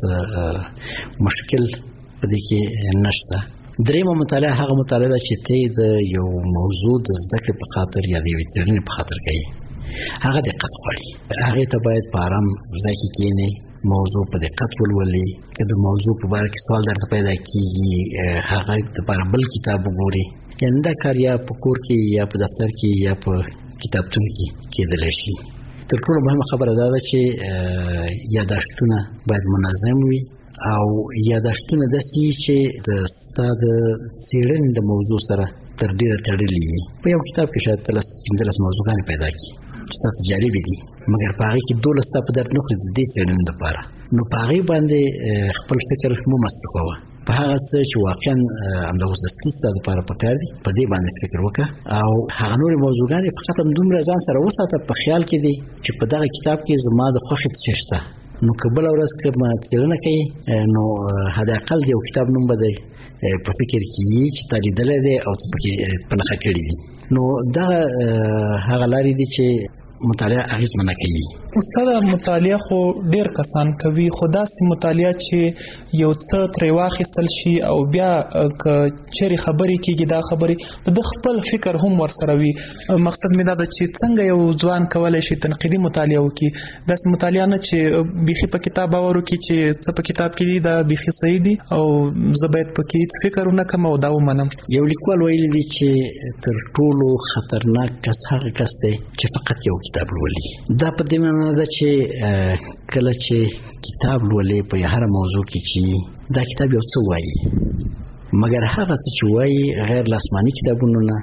مشکل په دې کې نشته. درېیمه مطالعه هغه مطالعه ده چې ته د یو موضوع د زده کړې په خاطر یا د یوې څېړنې په خاطر کوي. هغه دقت غواړي، هغې ته باید په ارام ځای کې کښېنې، موضوع په دقت ولولي. که د موضوع په باره کې سوال درته پیدا کېږي، هغه دپاره بل کتاب وګوري. یعنې دا کار یا په کور کې یا په دفتر کې یا په کتابتون کې کېدلی شي. تر ټولو مهمه خبره دا ده چې یاداشتونه باید منظم وي او یاداشتونه داسې وي چې د ستا د څېړنې د موضوع سره تر ډېره تړلي وي. په یو کتاب کې شاید لس پنځلس موضوعګانې پیدا کړي چې تا ته جالبې دي، مګر په هغې کې دولس ستا په درد نه خوري د دې څېړنې دپاره. نو په هغې باندې خپل فکر مه مصرفوه. په هغه څه چې واقعا همدغه دستي ستا دپاره پکار دي په دې باندې فکر وکړه او هغه نورې موضوعګانې فقط همدومره ځان سره وساته په خیال کې دي چې په دغه کتاب کې زما د خوښې څه شته. نو که بله ورځ که ما څېړنه کوي نو حداقل د یو کتاب نوم به دی په فکر کې وي چې تا لیدلی دی او څه پکې په نښه کړي دي. نو دغه هغه لارې دي چې مطالعه اغېزمنه کوي. استاده، مطالعه خو ډېر کسان کوي، خو داسې مطالعه چې یو څه ترې واخیستل شي او بیا که چیرې خبرې کېږي دا خبرې د خپل فکر هم ورسره وي. مقصد مې دا ده چې څنګه یو ځوان کولی شي تنقیدي مطالعه وکړي، داسې مطالعه نه چې بیخي په کتاب باور وکړي چې څه په کتاب کې دي دا بیخي صحیح دي او زه باید پکې هېڅ فکر ونه کړم او دا ومنم. یو لیکوال ویلي دي چې تر ټولو خطرناک کس هغه کس دی چې فقط یو کتاب لولي. دا په دې معنا ده چې کله چې کتاب لولې په هره موضوع کې چې دا کتاب یو څه وایي، مګر هغه څه چې وایي غیر لاسماني کتابونه نه،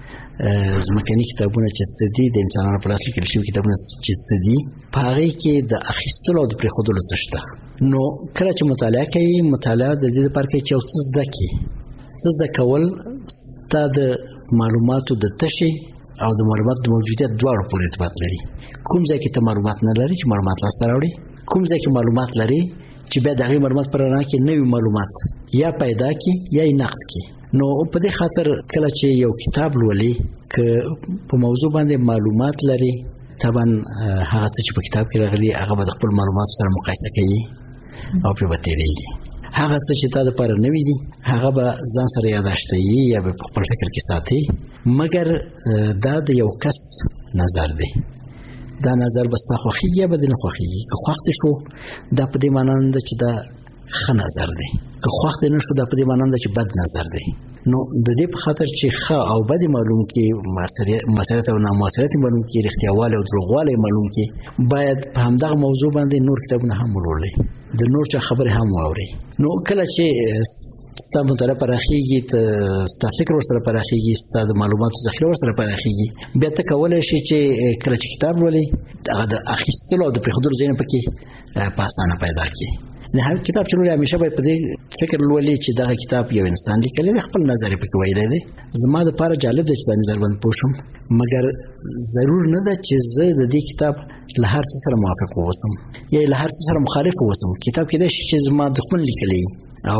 ځمکني کتابونه چې څه دي، د انسانانو په لاس لیکل شوي کتابونه چې څه دي، په هغې کې د اخیستلو او د پرېښودلو څه شته. نو کله چې مطالعه کوي، مطالعه د دې لپاره کوي چې یو څه زده کړي. څه زده کول ستا د معلوماتو د تشې او د معلوماتو د موجودیت دواړو پورې ارتباط لري. کوم ځای کې ته معلومات نه لري چې معلومات لاسته راوړي، کوم ځای کې معلومات لري چې بیا د هغې معلومات پر رڼا کې نوي معلومات یا پیدا کړي یا یې نقد کړي. نو په دې خاطر کله چې یو کتاب لولي، که په موضوع باندې معلومات لري، طبعا هغه څه چې په کتاب کې راغلي هغه به د خپل معلوماتو سره مقایسه کوي او پرې به تېرېږي. هغه څه چې تا دپاره نوي دي هغه به ځان سره یاداشتوي یا به په خپل فکر کې ساتي. مګر دا د یو کس نظر دی، دا نظر به ستا خوښېږي یا به دې نه خوښېږي. که خوښ دې شو دا په دې معنا نه ده چې دا ښه نظر دی، که خوښ دې نه شو دا په دې معنا نه ده چې بد نظر دی. نو د دې په خاطر چې ښه او بد معلوم کې، مؤثریت او نامؤثریت معلوم کې، رښتیاوالی او دروغوالی معلوم کې، باید په همدغه موضوع باندې نور کتابونه هم ولولئ، د نور چا خبرې هم واورئ. نو کله چې ستا مطالعه پراخېږي، ستا فکر ورسره پراخېږي، ستا د معلوماتو ذخیره ورسره پراخېږي، بیا ته کولی شي چې کله چې کتاب لولې هغه د اخیستلو او د پرېښودلو ځایونه پکې په اسانه پیدا کړي. هر کتاب چې لولې همیشه باید په دې فکر لولې چې دغه کتاب یو انسان لیکلی دی، خپل نظر یې پکې ویلی دی. زما دپاره جالب دی چې دا نظر باندې پوه شم، مګر ضرور نه ده چې زه د دې کتاب له هر څه سره موافق واوسم یا له هر څه سره مخالف واوسم. کتاب کېدای شي چې زما دښمن لیکلی او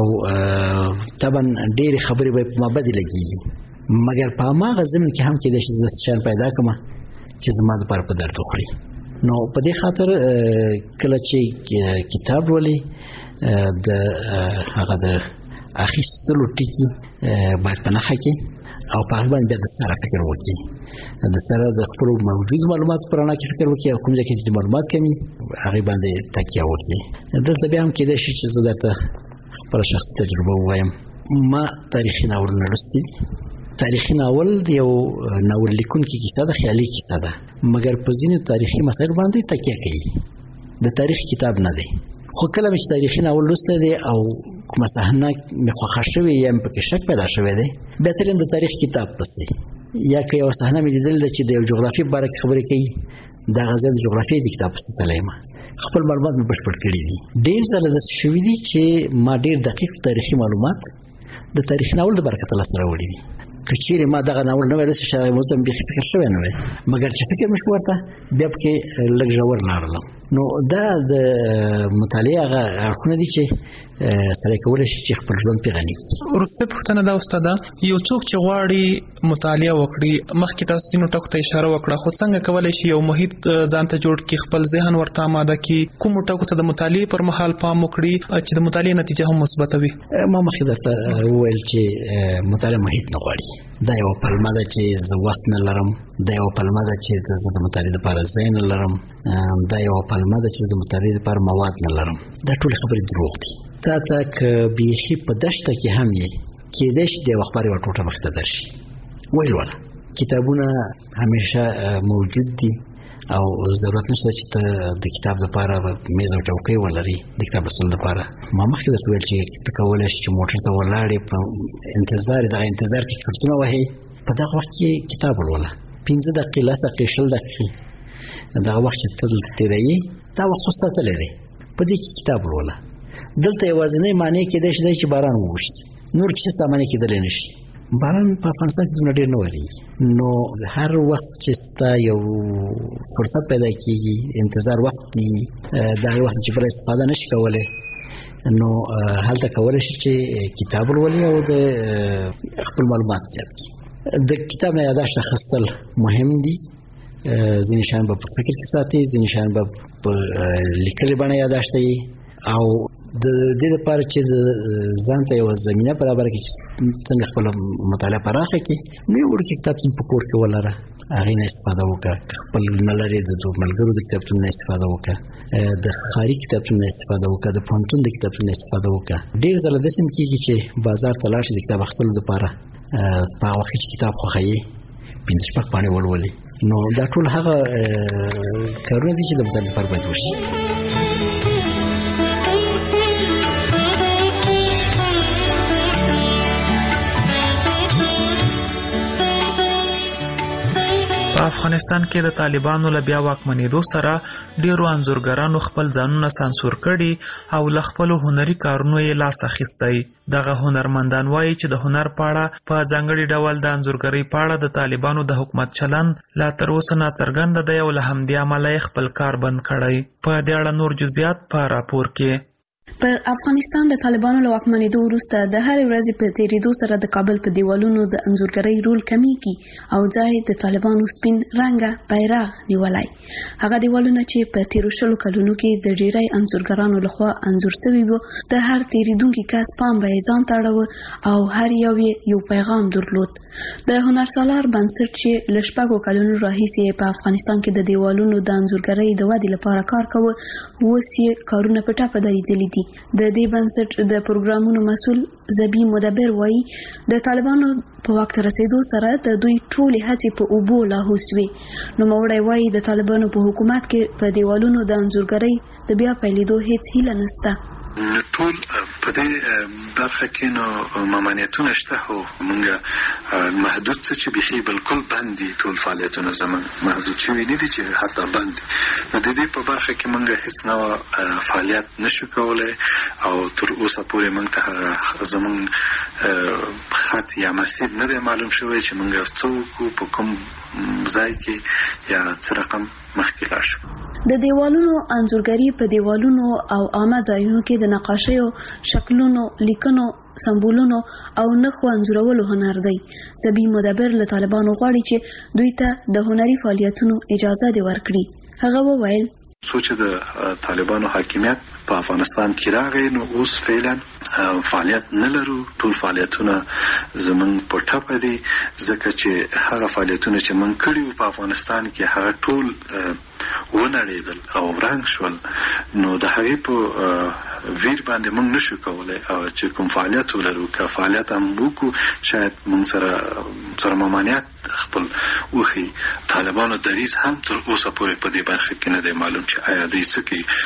طبعا ډېرې خبرې به په ما بدې لګېږي، مګر په هماغه ضمن کې هم کېدای شي زه داسې شیان پیدا کړم چې زما دپاره په درد وخوري. نو په دې خاطر کله چې کتاب لولې د هغه د اخیستلو ټکي باید په نښه کړي او په هغې باندې بیا د سره فکر وکړي، د سره د خپلو موجودو معلوماتو په رڼا کې فکر وکړي او کوم ځای کې چې معلومات کمي هغې باندې تکیه وکړي. دلته بیا هم کېدای شي چې زه درته خپله شخصي تجربه ووایم. ما تاریخي ناولونه لوستي دي. تاریخي ناول د یو ناول لیکونکي کیسه ده، خیالي کیسه ده، مګر په ځینو تاریخي مسایلو باندې تکیه کوي. د تاریخ کتاب نه دی، خو کله مې چې تاریخي ناول لوستی دی او کومه صحنه مې خوښه شوې یا مې پکې شک پیدا شوی دی، بیا تلم د تاریخ کتاب پسې. یا که یو صحنه مې لیدلې ده چې د یو جغرافیې په باره کې خبرې کوي، دغه ځای د جغرافیې د کتاب پسې تللی یم. خپل معلومات مې بشپړ کړي دي. ډېر ځله داسې شوي دي چې ما ډېر دقیق تاریخي معلومات د تاریخ ناول د برکته لاسته راوړي دي. که چیرې ما دغه ناول نه وای لوستی شاید موضوع مې بیخي فکر شوی نه وای، مګر چې فکر مې شو ورته بیا پکې لږ ژور لاړلم. نو دا د مطالعې هغه اړخونه دي چې سړی کولی شي چې خپل ژوند پرې غني کړي. وروستۍ پوښتنه دا استاده، یو څوک چې غواړي مطالعه وکړي، مخکې تاسو ځینو ټکو ته اشاره وکړه، خو څنګه کولی شي یو محیط ځان ته جوړ کړي، خپل ذهن ورته آماده کړي، کومو ټکو ته د مطالعې پر مهال پام وکړي چې د مطالعې نتیجه هم مثبته وي؟ ما مخکې درته وویل چې مطالعه محیط نه غواړي. دا یو پلمه ده چې زه وخت نه لرم، دا یو پلمه ده چې زه د مطالعې لپاره ځای نه لرم، دا یو پلمه ده چې د مطالعې لپاره مواد نه لرم. دا ټولې خبرې دروغ دي. تا ته که بیخي په دشته کې هم یې کېدای شي د یوه اخبار یوه ټوټه مخې ته درشي، ویل وله کتابونه همیشه موجود دي او ضرورت نشته چې ته د کتاب لپاره میز او چوکۍ ولري د کتاب لوستلو لپاره. ما مخکې درته ویل چې ته کولی شي چې موټر ته ولاړې په انتظار دغه انتظار کې چرتونه وهې، په دغه وخت کې کتاب ولوله. پنځه دقیقې، لس دقیقې، شل دقیقې دغه وخت چې ته دلته تېروې دا وخت خو ستا تللی دی، په دې کې کتاب ولوله. دلته یوازینی معنی کېدای شي دی چې باران ووشي، نور چې ستا معنی کېدلی نه شي. باران په افغانستان کې دومره ډېر نه ورېږي، نو هر وخت چې ستا یو فرصت پیدا کېږي، انتظار وخت دی، د هغې وخت چې بله استفاده نه شي کولی، نو هلته کولی شي چې کتاب ولولي او د خپل معلومات زیات کړي. د کتاب نه یاداشت اخیستل مهم دي. ځینې شیان به په فکر کې ساتي، ځینې شیان به په لیکلې بڼه یاداشت یي، او د دې لپاره چې ځان ته یوه زمینه برابره کړي چې څنګه خپله مطالعه پراخه کړي، نو یو وړوکی کتابتون په کور کې ولره، هغې نه استفاده وکړه. که خپل نه لرې د ملګرو د کتابتون نه استفاده وکړه، د ښاري کتابتون نه استفاده وکړه، د پوهنتون د کتابتون نه استفاده وکړه. ډېر ځله داسې هم کېږي چې بازار ته لاړ شي د کتاب اخیستلو لپاره، په هغه وخت کې چې کتاب خوښوي پنځه شپږ پاڼې ولولي. نو دا ټول هغه کارونه دي چې د مطالعې لپاره باید وشي. په افغانستان کې د طالبانو له بیا واکمنېدو سره ډیرو انځورګرانو خپل ځانونه سانسور کړي او له خپلو هنري کارونو یې لاس اخیستی. دغه هنرمندان وایي چې د هنر په اړه په ځانګړي ډول د انځورګرۍ په اړه د طالبانو د حکومت چلند لا تر اوسه ناڅرګنده دی او له همدې امله یې خپل کار بند کړی. په دې اړه نور جزئیات په راپور کې. پر افغانستان د طالبانو له واکمنېدو وروسته د هرې ورځې په تېرېدو سره د کابل په دیوالونو د انځورګرۍ رول کمیږي او ځای د طالبانو سپین رنګه بیرغ نیولی. هغه دیوالونه چې په تېرو شلو کلونو کې د ډېری انځورګرانو لخوا انځور سوي وو، د هر تېرېدونکي کس پام به یې ځان ته اړوه او هر یو یې یو پیغام درلود. د هنرسالار بنسټ چې له شپږو کلونو راهیسې په افغانستان کې د دیوالونو د انځورګرۍ د ودې لپاره کار کوه، اوس یې کارونه په ټپه درېدلي دي. د دې بنسټ د پروګرامونو مسؤل زبی مدبر وایي د طالبانو په واک ته رسېدو سره د دوی ټولې هڅې په اوبو لاهو سوې. نوموړی وایي د طالبانو په حکومت کې په دیوالونو د انځورګرۍ د بیا پیلېدو هیڅ هیله نشته. ټول په دې برخه کې نو ممانعتونه شته، خو موږ محدود څه چې بيخي بالکل بند دي، ټول فعالیتونه زموږ محدود شوي نه دي چې حتی بند دي. نو د دې په برخه کې موږ هیڅ نوع فعالیت نشو کولای او تر اوسه پورې موږ ته زموږ خط یا مسیر نه دی معلوم شوی چې موږ څوک په کوم ځای کې یا څه رقم مخکې لاړ شو. د دیوالونو انځورګري په دیوالونو او عامه ځایونو کې د نقاشیو، شکلونو، لیکنو، سمبولونو او نښو انځورولو هنر دی. زبی مدبر له طالبانو غواړي چې دوی ته د هنري فعالیتونو اجازه دې ورکړي. هغه وویل څو چې د طالبانو حاکمیت په افغانستان کې راغی، نو اوس فعلا فعالیت نه لرو. ټول فعالیتونه زمونږ په ټپه دي، ځکه چې هغه فعالیتونه چې مونږ کړي وو په افغانستان کې هغه ټول ونړېدل او ورانګ شول. نو د هغې په ویر باندې مونږ نشو کولای او چې کوم فعالیت ولرو، که فعالیت هم وکړو شاید مونږ سره سره ممانعت خپل وښي. طالبانو دریځ هم تر اوسه پورې په دې برخه کې نه دی معلوم چې آیا دوی څه کوي.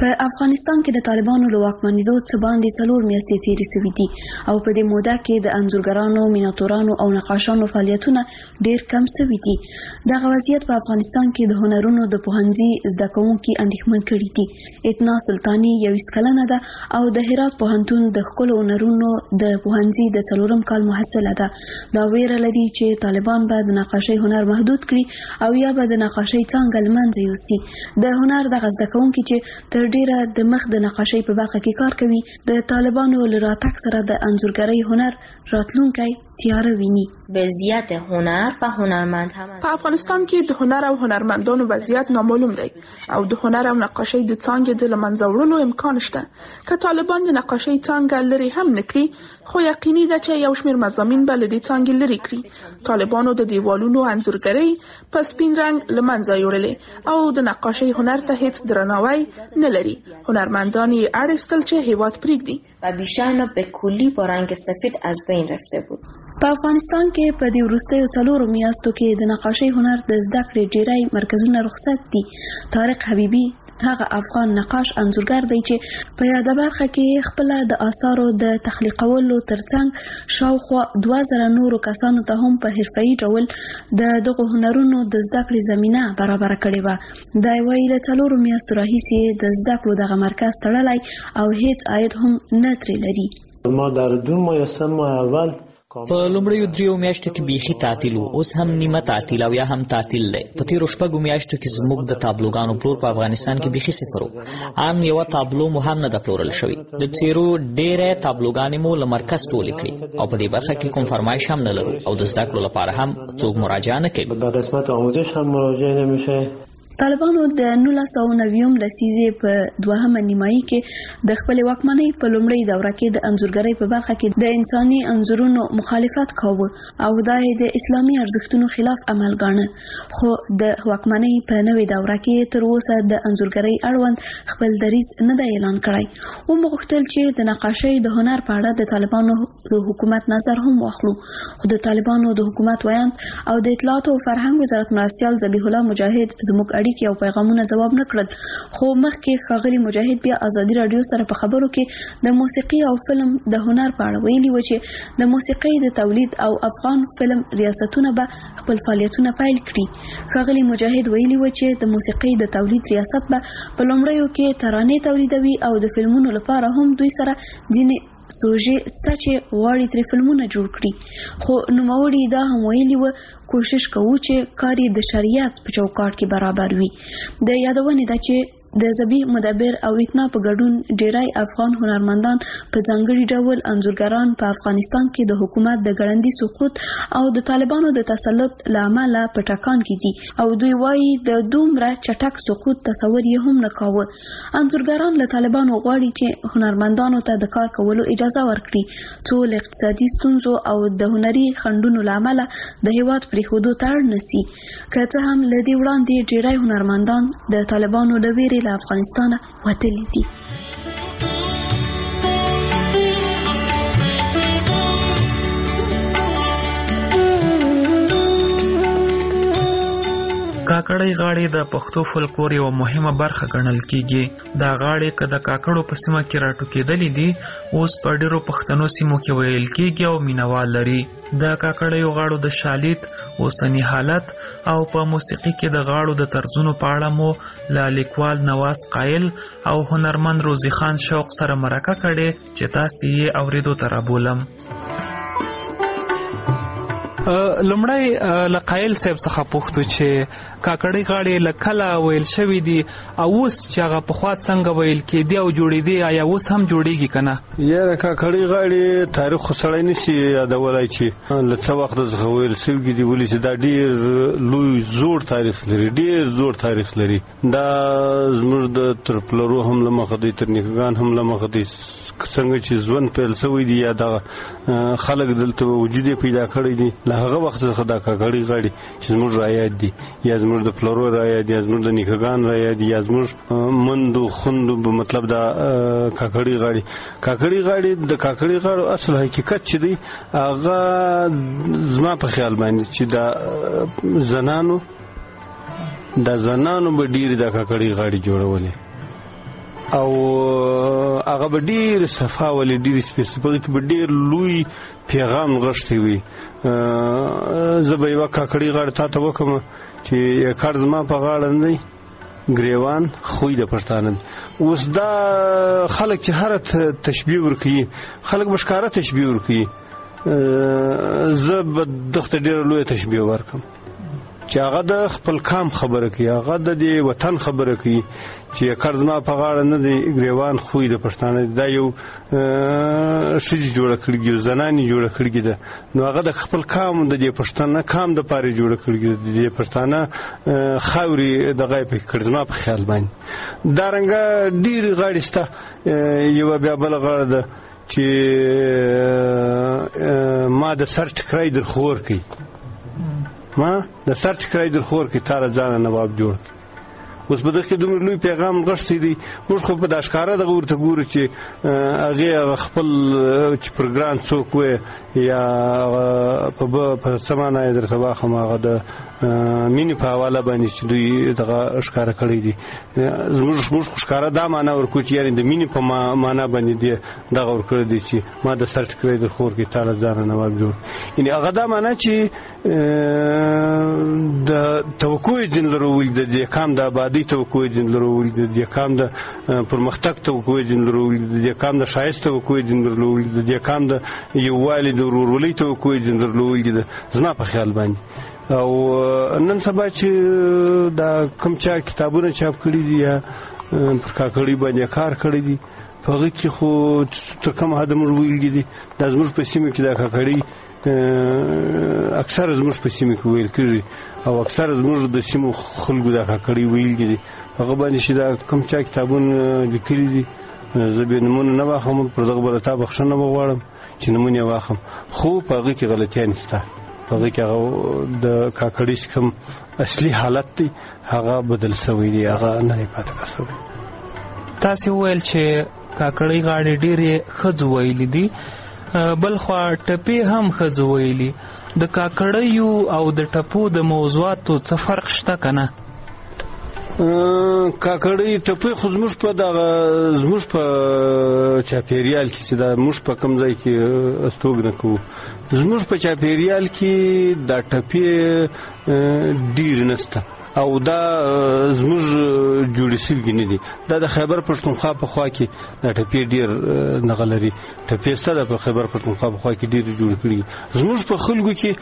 په افغانستان کې د طالبانو له واکمنېدو څه باندې څلور میاشتې تېرې شوې دي او په دې موده کې د انځورګرانو، میناتورانو او نقاشانو فعالیتونه ډېر کم شوي دي. دغه وضعیت په افغانستان کې د هنرونو د پوهنځي زده کوونکي اندېښمن کړي دي. اتنا سلطاني یویشت کلنه ده او د هرات پوهنتون د ښکلو هنرونو د پوهنځي د څلورم کال محصله ده. دا ویره لري چې طالبان به د نقاشۍ هنر محدود کړي او یا به د نقاشۍ څانګه له منځه یوسي. د هنر دغه زده کوونکي چې تر ډیره د مخ د نقاشۍ په برخه کې کار کوي د طالبانو له راتګ سره د انځورګرۍ هنر راتلونکی تیاره ویني. وضعیت هنر و هنرمند هم په افغانستان کې د هنر او هنرمندانو وضعیت نامعلوم دی او د هنر او نقاشۍ د څانګې د له منځه وړلو امکان شته. که طالبان د نقاشۍ څانګه لرې هم نه کړي خو یقیني ده چې یو شمېر مضامین به له دې څانګې لرې کړي. طالبانو د دیوالونو انځورګرۍ په سپین رنګ له منځه یوړلې او د نقاشۍ هنر ته هیڅ درناوی نه لري. هنرمندان یې اړ ایستل چې هیواد پرېږدي و بیشتر به کلی با رنگ سفید از بین رفته بود. په افغانستان کې په دې وروستیو څلورو میاشتو کې د نقاشۍ هنر د زده کړې ډېری مرکزونه رخصت دي. طارق حبیبي هغه افغان نقاش انځورګر دی چې په یاده برخه کې خپله د آثارو د تخلیقولو ترڅنګ شاوخوا دوه زره نورو کسانو ته هم په حرفه‌ایي ډول د دغو هنرونو د زده کړې زمینه برابره کړې وه. دی وایي له څلورو میاشتو راهیسې د زده کړو دغه مرکز تړلی او هیڅ عاید هم نه ترې لري. ما در دو ماه سه ماه اول په لومړیو دریو میاشتو کې بیخي تعطیل و، اوس هم نیمه تعطیل او یا هم تعطیل دی. په تیرو شپږو میاشتو کې زموږ د تابلوګانو پلور په افغانستان کې بیخي صفر و. ان یوه تابلو مو هم نه ده پلورل شوې. د څیرو ډېرې تابلوګانې مو له مرکز ټولې کړې او په دې برخه کې کوم فرمایش هم نه لرو او د زده کړو لپاره هم څوک مراجعه نه کوي. به قسمت آموزش هم مراجعه نمیشه. طالبانو د نولس سوه نویم لسیزې په دوهمه نیمایي کې د خپلې واکمنۍ په لومړۍ دوره کې د انځورګرۍ په برخه کې د انساني انځورونو مخالفت کاوه او دا یې د اسلامي ارزښتونو خلاف عمل ګاڼه. خو د واکمنۍ په نوې دوره کې تر اوسه د انځورګرۍ اړوند خپل دریځ نه دی اعلان کړی. وموغوښتل چې د نقاشۍ د هنر په اړه د طالبانو د حکومت نظر هم واخلو. خو د طالبانو د حکومت ویاند او د اطلاعاتو او فرهنګ وزارت مرستیال ذبیح الله مجاهد زموږ اړیکې او پیغامونه ځواب نه کړل. خو مخکې ښاغلي مجاهد بیا ازادي راډیو سره په خبرو کې د موسیقي او فلم د هنر په اړه ویلي و چې د موسیقۍ د تولید او افغان فلم ریاستونه به خپل فعالیتونه پیل کړي. ښاغلي مجاهد ویلي و چې د موسیقۍ د تولید ریاست به په لومړیو کې ترانې تولیدوي او د فلمونو لپاره هم دوی سره ځینې سوژې سته چې غواړي ترې فلمونه جوړ کړي. خو نوموړي دا هم ویلي و کوشش کوو چې کار یې د شریعت په چوکاټ کې برابر وي. د یادونې ده چې د ذبیح مدبر او اتنا په ګډون ډیری افغان هنرمندان په ځانګړي ډول انځورګران په افغانستان کې د حکومت د ګړندي سقوط او د طالبانو د تسلط له امله په ټکان کې دي او دوی وایي د دومره چټک سقوط تصور یې هم نه کاوه. انځورګران له طالبانو غواړي چې هنرمندانو ته د کار کولو اجازه ورکړي څو له اقتصادي ستونزو او د هنري خنډونو له امله د هیواد پرېښودو ته اړ نه سي. که څه هم له دې وړاندې ډیری هنرمندان د طالبانو د ویرې له افغانستانه وتلي دي. کاکړۍ غاړې د پښتو فولکلور یوه مهمه برخه ګڼل کیږي. دا غاړې که د کاکړو په سیمه کې راټوکېدلې دي اوس په ډېرو پښتنو سیمو کې ویل کیږي او مینوال لري. د کاکړیو غاړو د شالید اوسنی حالت او په موسیقي کې د غاړو د طرزونو په اړه مو له لیکوال نواز قایل او هنرمند روزي خان شوق سره مرکه کړې چې تاسې یې اورېدو ته رابولم. لومړی له قایل صاحب څخه پوښتو چې کاکړۍ غاړې له کله ویل شوي دي او اوس چې هغه پخوا څنګه ویل کېدي او جوړېدي آیا اوس هم جوړېږي که نه؟ یاره کاکړۍ غاړې تاریخ خو سړی نشي یادولی چې له څه وخته څخه ویل شوي دي ولې چې دا ډېر لوی زوړ تاریخ لري ډېر زوړ تاریخ لري. دا زموږ د تر پلرو هم له مخه دی تر نیکهګان هم له مخه دی څنګه چې ژوند پیل شوی دی یا دغه خلک دلته وجود یې پیدا کړی دی له هغه وخت څخه دا کاکړۍ غاړې چې زموږ رایاد دي یا زموږ د پلرو رایاد یا زموږ د نیکهګان رایاد یا زموږ مندو خوندو مطلب دا کاکړۍ غاړې کاکړۍ غاړې د کاکړۍ غاړو اصل حقیقت چې دی هغه زما په خیال باندې چې دا زنانو دا زنانو به ډېرې دا کاکړۍ غاړې جوړولې او هغه به ډیر صفا ولې ډیر سپیسیفیک به ډیر لوی پیغام غشتي وي. زه به یو کاکړی غاړه تا ته وکم چې کار زما په غاړه نه دی ګریوان خوې د پښتانه. اوس دا خلک چې هر تشبیه ورکوي خلک بشکاره تشبیه ورکوي. زه به دغه ډیر لوی تشبیه ورکم چې هغه د خپل کام خبره کوي، هغه د وطن خبره کوي چې کارزما په غاړه نه دی ګریوان خوې د پښتانه. دا یو شج جوړه کړی یو زنانی جوړه کړی ده، نو هغه د خپل کام د دې پښتانه کام د پاره جوړه کړی د دې پښتانه خاوري د غیب کارزما په خیال باندې. دا رنګه ډیر غاړسته یو بیا بل غاړه ده چې ما د سرچ کړی در خور کی ما د سرچ کړی در خور کی تاره ځان نواب جوړ. اوس په دغه کې دومره لوی پیغام غشتي دی. موږ خو په داشکاره د ورته ګورو چې هغه خپل چې پروګرام څوک وي یا په په سمانه درته واخم هغه د مینی په حواله باندې چې دوی دغه ښکارا کړی دي. زموږ موږ ښکارا دا معنا ورکو چې یعنی د مینی په معنا باندې دی دغه ورکړی دي چې ما د سرچ کړی د خور کې تعالی ځان نواب جوړ. یعنی هغه دا معنا چې د توقع جن لرول د کام د آبادی توقع جن لرول د کام د پرمختګ توقع جن لرول د کام د شایسته توقع جن لرول د کام د یو والد ورولې توقع جن لرول د زما په خیال باندې. او نن سبا چې دا کوم چا کتابونه چاپ کړي دي یا پر کاکړی باندې کار کړی دي په هغه کې خو تر کومه حد موږ ویل دي د زموږ په سیمه کې دا کاکړی اکثر زموږ په سیمه کې ویل کېږي او اکثر زموږ د سیمو خلکو دا کاکړی ویل دي. هغه باندې چې دا کوم چا کتابونه لیکلي دي زه به نمونه نه واخم، پر دغه بل ته بخښنه وغواړم چې نمونه واخم، خو په هغه کې غلطیان شته. هغه کې هغه د کاکړی کوم اصلي حالت دی هغه بدل شوی دی، هغه نه پاتې کړی. تاسو ویل چې کاکړی غاړي ډېرې ښځو ویلي دي، بل خو ټپې هم ښځو ویلي. د کاکړیو او د ټپو د موضوعاتو څه فرق شته که نه؟ کاکړی ټپې خو زموږ په دغه زموږ په چاپیریال کې چې دا موږ په کوم ځای کې استوګنه کوو، زموږ په چاپیریال کې دا ټپې ډېر نشته او دا زموږ جوړې شوي نه دي. دا د خیبر پښتونخوا په خوا کې دا ټپې ډېر دغه لري، ټپې شته ده په خیبر پښتونخوا په خوا کې ډېر جوړې کړي. زموږ په خلکو کې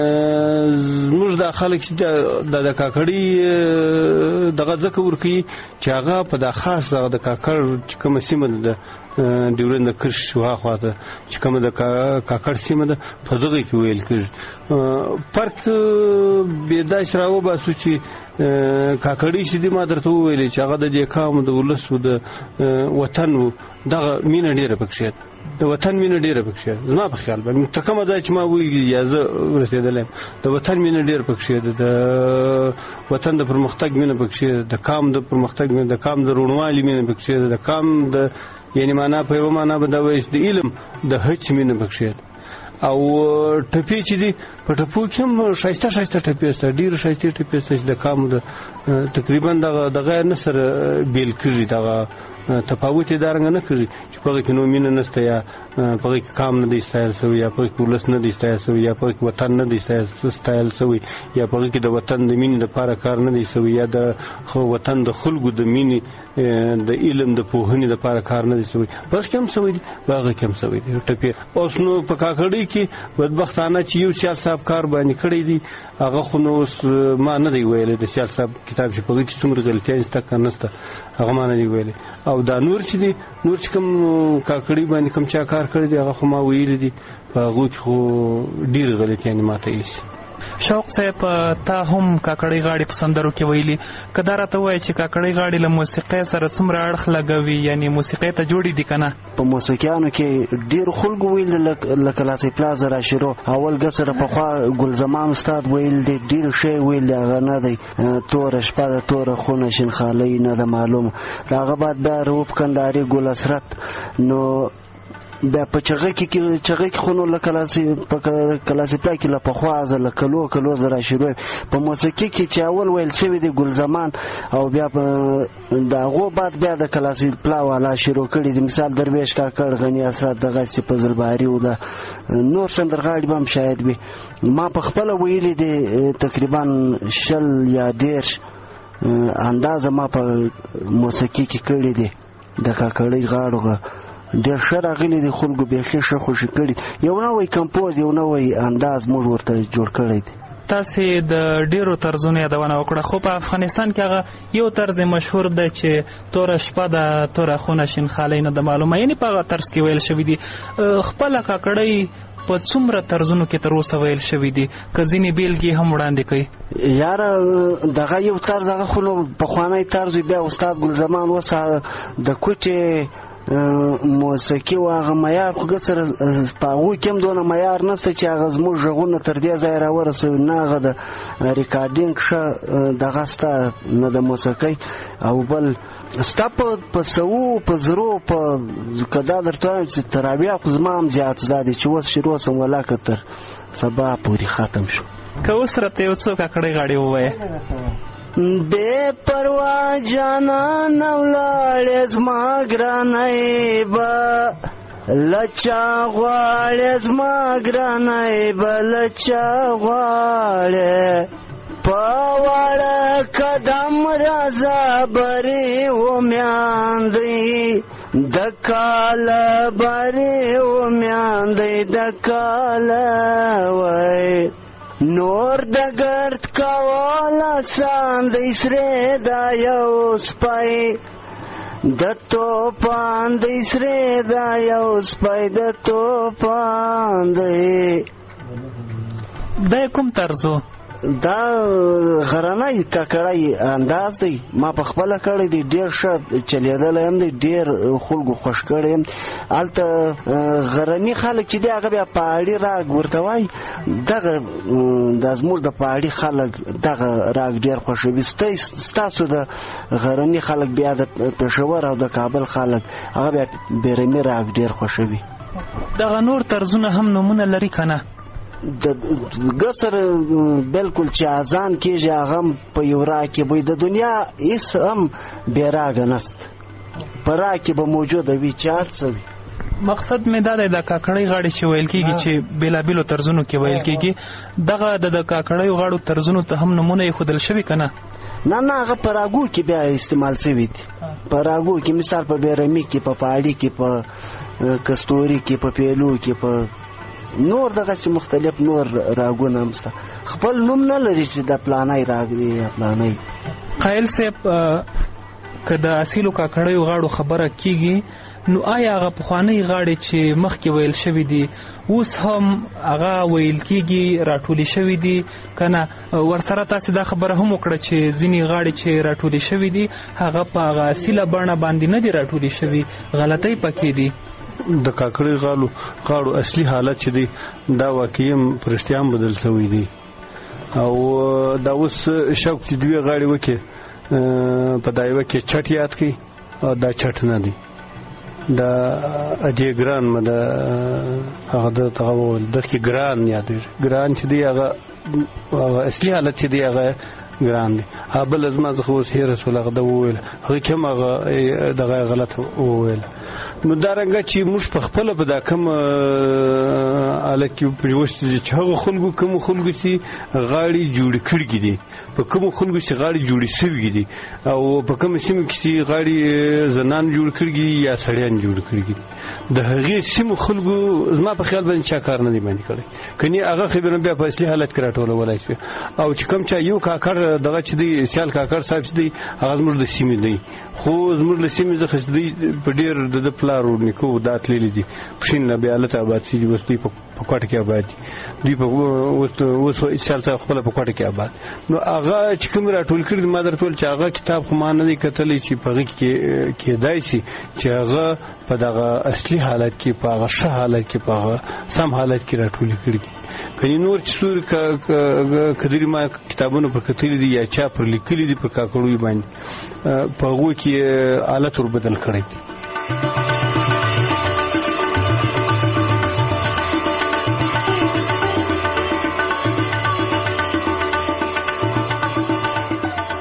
زموږ دا خلک چې د کاکړي دغه ځکه ورکوي چې هغه په دا خاص دغه د کاکړ چې کومه سیمه ده ډیورند د کرش شوها خواته چې کومه د کاکړ سیمه ده په دغه کې ویل کېږي. فرق بې داسې راوباسو چې کاکړي چې دي ما درته وویلې چې هغه د دې قام د ولس د وطن دغه مینه ډېره پکښې ده، د وطن مینه ډېره پکښې ده. زما په خیال باندې تر کومه ځای چې ما ویلي یا زه رسېدلی یم د وطن مینه ډېره پکښې ده، د وطن د پرمختګ مینه پکښې ده، د قام د پرمختګ مینه، د قام د روڼوالي مینه پکښې ده، د قام د یعنی معنا په یوه معنا به دا وایي د علم د هڅې مینه پکښې ده. او ټپې چې دي په ټپو کې هم ښایسته ښایسته ټپې شته، ډېرې ښایستې ټپې شته چې د قام د تقریبا دغه دغه نه سره بیل کېږي، دغه تفاوت یې دا رنګه نه کېږي چې په هغې کې نو مینه نشته یا په هغې کې قام نه دی ستایل شوی یا په هغې کې ولس نه دی ستایل شوی یا په هغې کې وطن نه دی ستایل شوی یا په هغې کې د وطن د مینې دپاره کار نه دی شوی یا د وطن د خلکو د مینې د علم د پوهنې دپاره کار نه دی شوی. په هغې کې هم شوی دي، په هغې کې هم شوی دي ټپې. اوس نو په کاکړۍ کې بدبختانه چې یو سیال صاحب کار باندې کړی دی هغه خو نو اوس ما نه دی ویلی د سیال صاحب کتاب چې په هغې کې څومره غلطیان شته که نشته هغه ما نه دی ویلی. او دا نور چې دي نور چې کوم کاکړۍ باندې کوم چا کار کړی دی هغه خو ما ویلی دي په هغو کې خو ډېرې غلطیانې ماته ایسي. شوق صاحب تا هم کاکړۍ غاړي په سندرو کې ویلي، که دا راته وایي چې کاکړۍ غاړي له موسیقۍ سره څومره اړخ لګوي، یعنی موسیقۍ ته جوړې دي که نه؟ په موسیقیانو کې ډېرو خلکو ویل دي لکه لاسی پلازه راشیرو اول ګه سره پخوا ګلزمان استاد ویل دي ډېر ښه ویل دي هغه نه دی توره شپه ده توره خونه شینخالۍ نه ده معلومه. د هغه بعد بیا روپ کندهاري ګل اسرت نو بیا په چغه کې چغه کې خونو لکلاسي په کلاسیکا کې لا په خواز له کلو کلو زرا شروع په موسیقي کې چې اول ویل شوی دی ګل زمان او بیا په داغو بعد بیا د کلاسیک پلا والا شروع کړي د مثال درویش کاکړ غنی اسرات دغه سی په زلباری او د نور سندرغاړي هم شاید وي ما په خپل ویلي دی تقریبا شل یا دیرش اندازه ما په موسیقي کې کړي دي د کاکړۍ غاړو ډېر ښه راغلي دي خلکو بیخي ښه خوشي کړي یو نوی کمپوز یو نوی انداز موږ ورته جوړ کړی دی. تاسې د ډیرو طرزونو یادونه وکړه خو په افغانستان کې هغه یو طرز مشهور دی چې توره شپه ده توره خونه شین خالی نه ده معلومه یعنی په هغه طرز کې ویل شوي دي. خپله کاکړۍ په څومره طرزونو کې تر اوسه ویل شوي دي که ځینې بیلګې هم وړاندې کوي؟ یاره دغه یو طرز هغه خو نو پخوانی طرز بیا استاد ګلزمان اوس د کوټې موسیقي او هغه معیار خو سره په هغو کې هم دونه معیار نشته چې هغه زموږ غږونه تر دې ځایه راورسوي نه هغه د ریکارډینګ ښه دغه سته نه د موسیقۍ او بل ستا په سوو په زرو په که دا درته وایم چې تراویح خو زما هم زیات زده دی چې اوس شروع سم ولاکه تر سبا پورې ختم شو. که اوس راته یو څو کاکړۍ غاړې ووایه. بے پروا جانا نولاړې زما ګرانۍ به لچا غواړې زما ګرانۍ به لچا غواړې په واړه قدم راځه برې ومیاندئ د کاله برې ومیاندئ د کاله وای نور د ګرد کواله سان د سره دا یو سپای د توپان د سره دا یو سپای د توپان دی. دا کوم طرزو؟ دا غرنی کاکړی انداز دی ما په خپله کړی دی ډېر ښه چلیدلی هم دی ډېر خلکو خوښ کړی هم هلته غرني خلک چې دی هغه بیا پهاړي راګ ورته وایي دغه دا زموږ د پهاړي خلک دغه راګ ډېر خوښوي ستاسو د غرني خلک بیا د پېښور او د کابل خلک هغه بیا بیرمي راګ ډېر خوښوي. دغه نور طرزونه هم نومونه لري که نه؟ د ګسر بالکل چې اذان کېږي هغه په یو را کې به د دنیا هېڅ هم بېراګه نست په را کې به موجوده وي چې هر څه وي. مقصد مې دا دی د کاکړۍ غاړې چې ویل کېږي چې بېلابېلو طرزونو کې ویل کېږي دغه د کاکړیو غاړو طرزونو ته هم نومونه ایښودل شوي که نه؟ نه نه هغه په راګو کې بیا استعمال شوي دي په راګو کې مثال په بیرمي کې په پهاړي کې په کستوري کې په پیلو کې په نور دغه مختلف نور راګونه هم شته خپل نوم نه لري چې د پلانای راګ دی یا پلانای. قایل صاحب که د اصیلو کاکړیو غاړو خبره کیږي نو آیا هغه پخوانۍ غاړې چې مخکې ویل شوي دي اوس هم هغه ویل کیږي راټولې شوي دي که نه؟ ورسره تاسې دا خبره هم وکړه چې ځینې غاړې چې راټولې شوي دي هغه په هغه اصیله بڼه باندې نه دي راټولې شوي غلطۍ پکې دي. د کاکړۍ غاړو غاړو اصلي حالت چې دی دا واقعي هم په رښتیا هم بدل شوی دی او دا اوس شوق چې دوی غاړې وکړي په دا یوه کې چټ یاد کړي او دا چټ نه دی دا ادې ګران مه د هغه د هغه وویل دغې ګران یادېږي ګران چې دی هغه هغه اصلي حالت چې دی هغه ګران دی. بله زما څخه اوس هېره شول هغه ده وویل هغې کې هم هغه دغه غلط وویل. نو دا رنګه چې موږ په خپله په دا کوم حالت کې پرېوستي دي چې هغه خلکو کومو خلکو چې غاړې جوړې کړي دي په کومو خلکو چې غاړې جوړې شوي دي او په کومو سیمو کې چې غاړې زنان جوړ کړي دي یا سړیان جوړ کړي دي د هغې سیمو خلکو زما په خیال باندې چا کار نه دی باندې کړی کنې هغه خبره بیا په اصلي حالت کې راټولولی شوې او چې کوم چا یو کاکړ دغه چې دی سیال کاکړ صاحب چې دی هغه زموږ د سیمې دی خو زموږ له سیمې څخه چې دی په ډېر د پلار نیکو دا تللي دي پښین نه بیا هلته آباد شي دي اوس دوی په کوټه کې آباد دي دوی په اوس سیال صاحب خپله په کوټه کې آباد. نو هغه چې کوم راټول کړي دي ما درته ویل چې هغه کتاب خو ما نه دی کتلی چې په هغې کې کېدای شي چې هغه په دغه اصلي حالت کې په هغه ښه حالت کې په هغه سم حالت کې راټولې کړي دي کنې نور چې څور کدرې ما کتابونه پر کتلي دي یا چا پر لیکلي دي پر کاکړوي باندې په هغو کې حالت ور بدل کړی دی.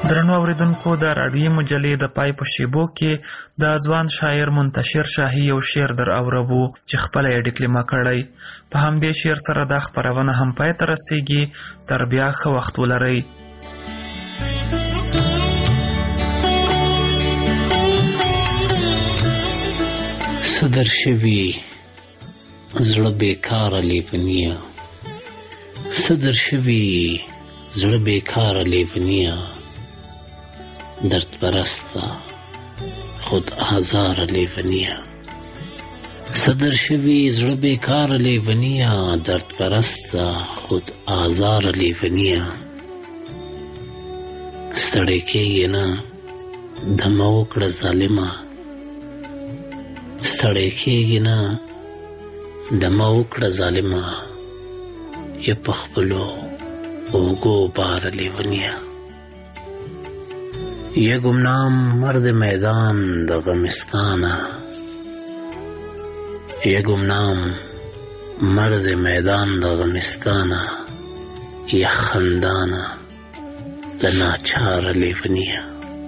درنو اوریدونکو د راډیو مجلې د پای په شیبو کې د ځوان شاعر منتشر شاهي یو شعر در اوربو چې خپل یې ډیکلیما کړی. په همدې شعر سره دا خپرونه هم پای ته رسیږي. تر بیا ښه وخت ولرئ. صدر شوی زړه بیکاره لیونیه، صدر شوی زړه بیکاره لیونیه، درد پرسته خود آزار لیونیه. صدر شوی زړه بیکاره لیونیه، درد پرسته خود آزار لیونیه. ستړی کېږي نه دمه وکړه ظالمه، ستړی کېږي نه دمه وکړه ظالمه، یه په خپلو اوږو باره لیونیه. یه گمنام مرد میدان د غمستانه، یه گمنام مرد میدان د غمستانه، یه خندانه د ناچاره لیونیه.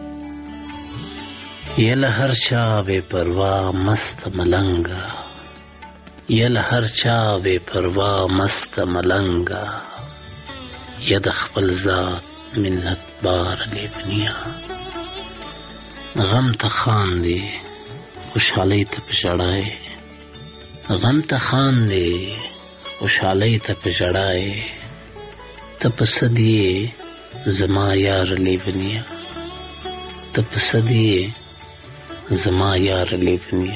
یه له هر چا بې پروا مست ملنګه، یه له هر چا بې پروا مست ملنګه، یه د خپل ذات منت بار لیونیه. غم ته خاندې خوشحالۍ ته په ژړای، غم ته خاندې خوشحالۍ ته په ژړای، ته په څه دې زما یار لیونیه، ته په څه دې زما یار لیونیه.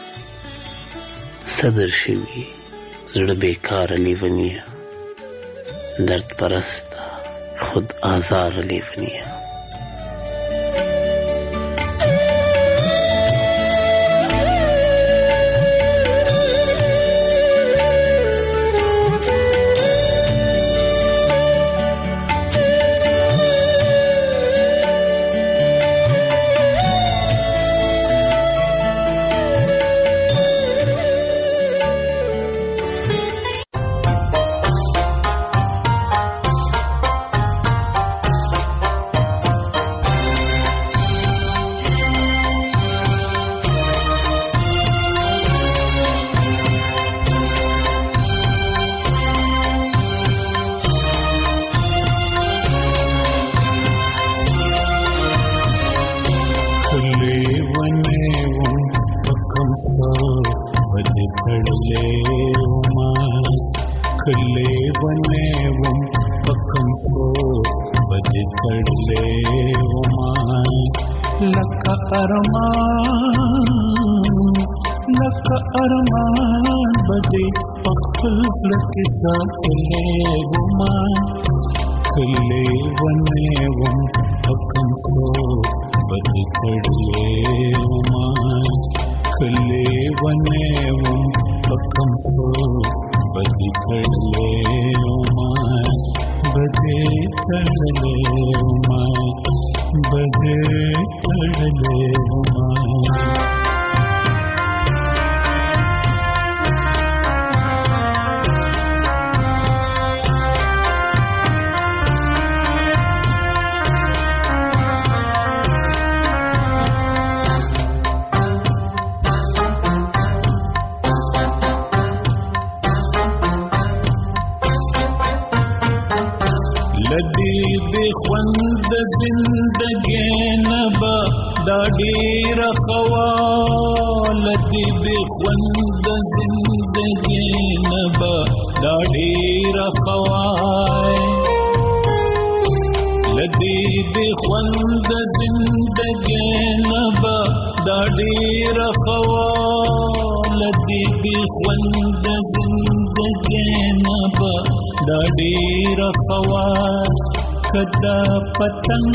صدر شوی زړه بیکاره لیونیه، درد پرسته خود آزار لیونیه. کدا پتنگ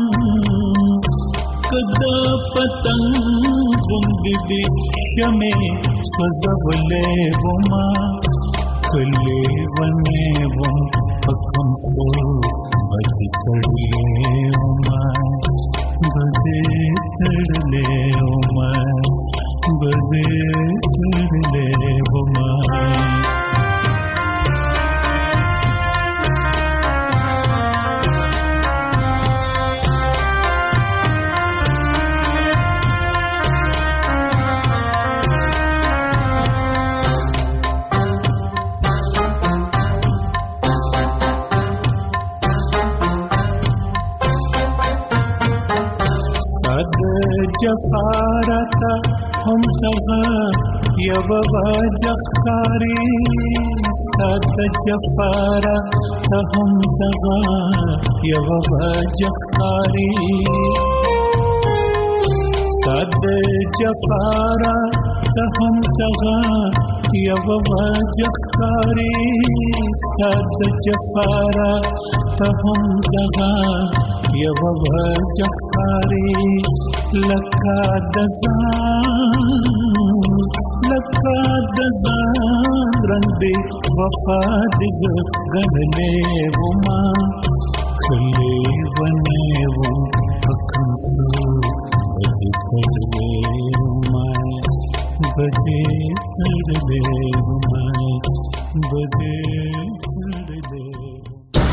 کدا پتنگ غوندې دې شمې سوځولې وما کلې ونې وم په کوم څه بدې تړلې وما بدې تړلې وما بدې تړلې وما جفارت هم دغه یو وجخکاری ستاد جفارت هم دغه یو وجخکاری ستاد جفارت هم دغه یو وجخکاری ستاد جفارت هم دغه یو وجخکاری لکه د ځان لکه د ځان رنګ دی وفا دې ګڼلې وما کلي ونه وم په کوم څه بدې تړلې وما بدې تړلې وما بدې